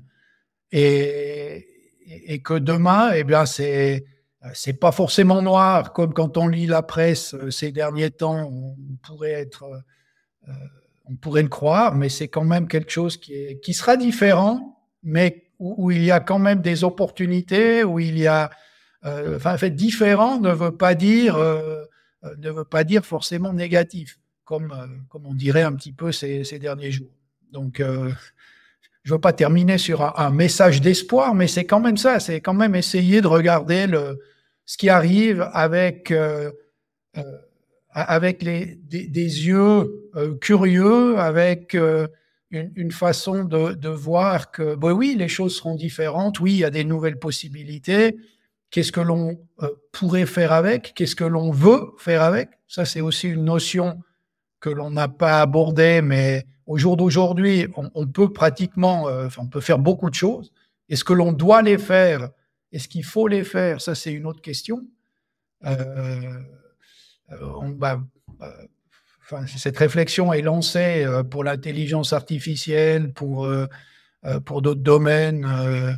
et, et que demain, eh bien, c'est, c'est pas forcément noir, comme quand on lit la presse ces derniers temps, on pourrait être, euh, on pourrait le croire, mais c'est quand même quelque chose qui, est, qui sera différent, mais où, où il y a quand même des opportunités, où il y a... Euh, enfin, en fait, différent ne veut pas dire, euh, ne veut pas dire forcément négatif, comme, euh, comme on dirait un petit peu ces, ces derniers jours. Donc, euh, je ne veux pas terminer sur un, un message d'espoir, mais c'est quand même ça, c'est quand même essayer de regarder le, ce qui arrive avec... Euh, euh, avec les, des, des yeux euh, curieux, avec euh, une, une façon de, de voir que, ben oui, les choses seront différentes, oui, il y a des nouvelles possibilités, qu'est-ce que l'on euh, pourrait faire avec, qu'est-ce que l'on veut faire avec, ça c'est aussi une notion que l'on n'a pas abordée, mais au jour d'aujourd'hui, on, on peut pratiquement, euh, enfin, on peut faire beaucoup de choses. Est-ce que l'on doit les faire? Est-ce qu'il faut les faire? Ça c'est une autre question. Euh, On, bah, euh, enfin, cette réflexion est lancée euh, pour l'intelligence artificielle, pour, euh, euh, pour d'autres domaines. Euh,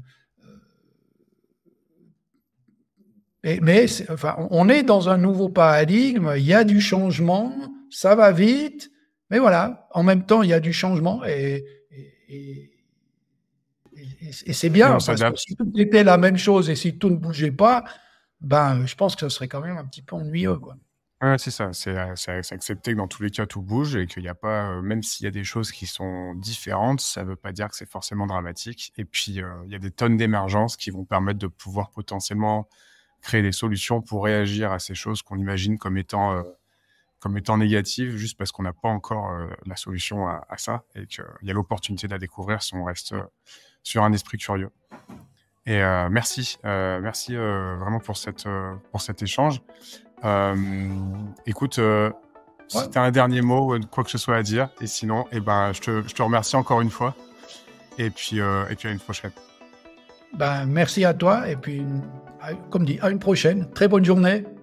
et, mais enfin, on est dans un nouveau paradigme, il y a du changement, ça va vite, mais voilà, en même temps, il y a du changement et, et, et, et, et c'est bien, parce que si tout était la même chose et si tout ne bougeait pas, ben, je pense que ce serait quand même un petit peu ennuyeux, quoi. Ouais, c'est ça, c'est accepter que dans tous les cas, tout bouge et qu'il n'y a pas, euh, même s'il y a des choses qui sont différentes, ça ne veut pas dire que c'est forcément dramatique. Et puis, euh, il y a des tonnes d'émergences qui vont permettre de pouvoir potentiellement créer des solutions pour réagir à ces choses qu'on imagine comme étant, euh, comme étant négatives, juste parce qu'on n'a pas encore euh, la solution à, à ça et qu'il y a l'opportunité de la découvrir si on reste euh, sur un esprit curieux. Et euh, merci, euh, merci euh, vraiment pour, cette, euh, pour cet échange. Euh, écoute, euh, ouais. Si tu as un dernier mot ou quoi que ce soit à dire, et sinon, eh ben, je, te, je te remercie encore une fois. Et puis, euh, et puis à une prochaine. Ben, merci à toi. Et puis, comme dit, à une prochaine. Très bonne journée.